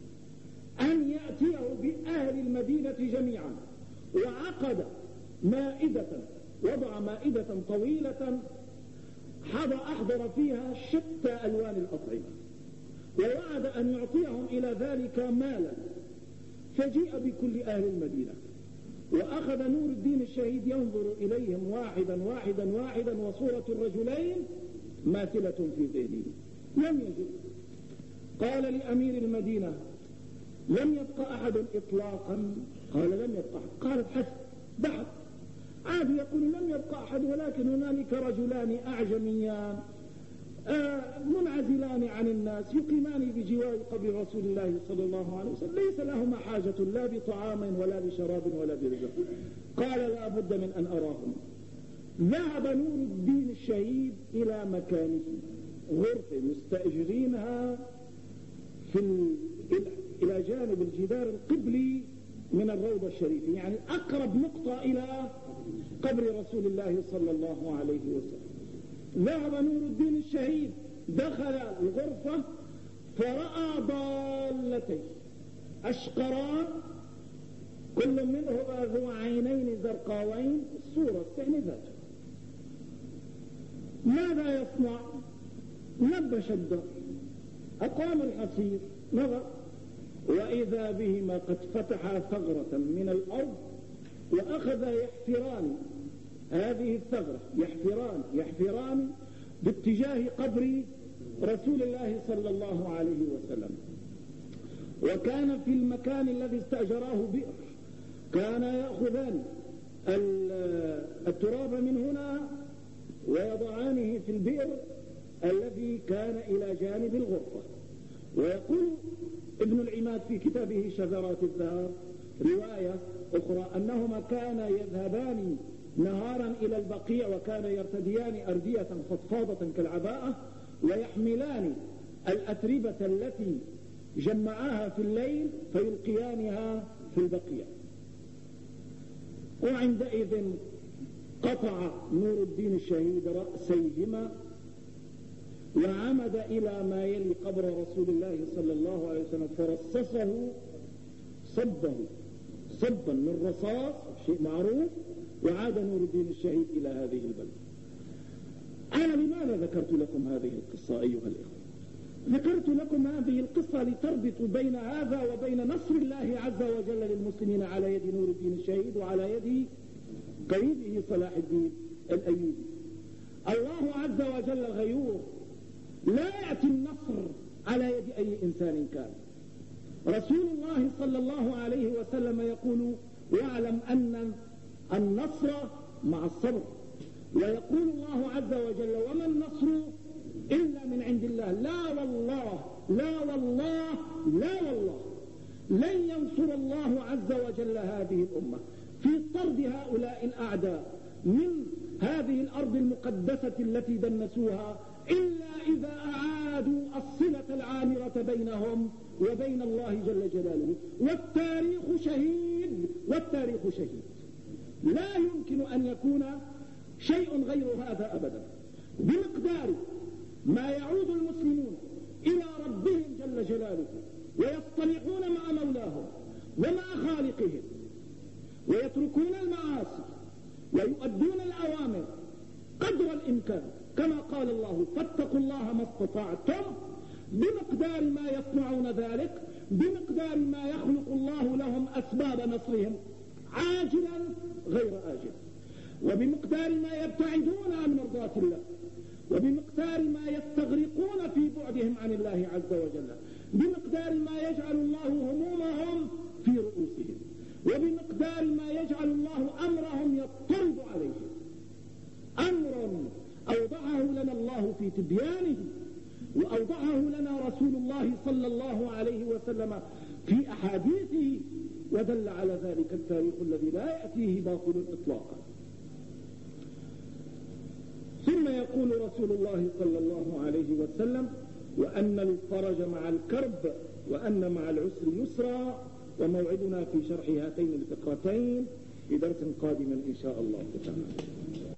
أن يأتيه بأهل المدينة جميعا، وعقد مائدة، وضع مائدة طويلة حضر أحضر فيها شتى ألوان الأطعمة، ووعد أن يعطيهم إلى ذلك مالا. فجيء بكل أهل المدينة وأخذ نور الدين الشهيد ينظر إليهم واحدا واحدا واحدا، وصورة الرجلين ماثلة في ذهنه لم يجد. قال لأمير المدينة لم يبقى أحد إطلاقا؟ قال لم يبقى أحد. قالت حسب بحث عاد يقول لم يبقى أحد، ولكن هنالك رجلان أعجميان آه منعزلان عن الناس يقيمان بجوار قبر رسول الله صلى الله عليه وسلم، ليس لهما حاجة لا بطعام ولا بشراب ولا برزق. قال لا بد من أن أراهم. ذهب نور الدين الشهيد إلى مكانه، غرفة مستأجرينها في إلى جانب الجدار القبلي من الروضة الشريفة، يعني أقرب نقطة إلى قبر رسول الله صلى الله عليه وسلم. ذهب نور الدين الشهيد دخل الغرفة فرأى ضالتين أشقران كل منهما ذو عينين زرقاوين، الصورة يعني ذاته. ماذا يصنع؟ نبش الدار، أقام الحصير، نظر وإذا بهما قد فتحا ثغرة من الأرض وأخذا يحفران هذه الثغرة، يحفران يحفران باتجاه قبر رسول الله صلى الله عليه وسلم. وكان في المكان الذي استأجراه بئر، كان يأخذان التراب من هنا ويضعانه في البئر الذي كان إلى جانب الغرفة. ويقول ابن العماد في كتابه شذرات الذهب رواية أخرى أنهما كانا يذهبان نهارا إلى البقيع وكان يرتديان أردية فضفاضة كالعباءة ويحملان الأتربة التي جمعاها في الليل فيلقيانها في البقيع. وعندئذ قطع نور الدين الشهيد رأسيهما وعمد إلى ما يلي قبر رسول الله صلى الله عليه وسلم فرصصه صبه صبا من رصاص شيء معروف، وعاد نور الدين الشهيد إلى هذه البلدة. أنا لماذا ذكرت لكم هذه القصة أيها الإخوة؟ ذكرت لكم هذه القصة لتربطوا بين هذا وبين نصر الله عز وجل للمسلمين على يد نور الدين الشهيد وعلى يد قريبه صلاح الدين الأيوبي. الله عز وجل غيور، لا يأتي النصر على يد أي إنسان كان. رسول الله صلى الله عليه وسلم يقول: واعلم أن النصر مع الصبر. ويقول الله عز وجل: وما النصر إلا من عند الله. لا والله لا والله لا والله لن ينصر الله عز وجل هذه الأمة في طرد هؤلاء الأعداء من هذه الأرض المقدسة التي دنسوها إلا إذا أعادوا الصلة العامرة بينهم وبين الله جل جلاله. والتاريخ شهيد والتاريخ شهيد، لا يمكن أن يكون شيء غير هذا أبدا. بمقدار ما يعود المسلمون إلى ربهم جل جلاله ويصطلحون مع مولاهم ومع خالقهم ويتركون المعاصي ويؤدون الأوامر قدر الإمكان كما قال الله: فاتقوا الله ما استطعتم. بمقدار ما يصنعون ذلك، بمقدار ما يخلق الله لهم أسباب نصرهم عاجلا غير آجل، وبمقدار ما يبتعدون عن مرضاة الله، وبمقدار ما يستغرقون في بعدهم عن الله عز وجل، بمقدار ما يجعل الله همومهم في رؤوسهم، وبمقدار ما يجعل الله أمرهم يضطرب عليهم. أمر أوضعه لنا الله في تبيانه، وأوضعه لنا رسول الله صلى الله عليه وسلم في أحاديثه، ودل على ذلك التاريخ الذي لا يأتيه باطل إطلاقا. ثم يقول رسول الله صلى الله عليه وسلم: وأن الفرج مع الكرب وأن مع العسر يسرا. وموعدنا في شرح هاتين الفقرتين في درس قادم إن شاء الله تعالى.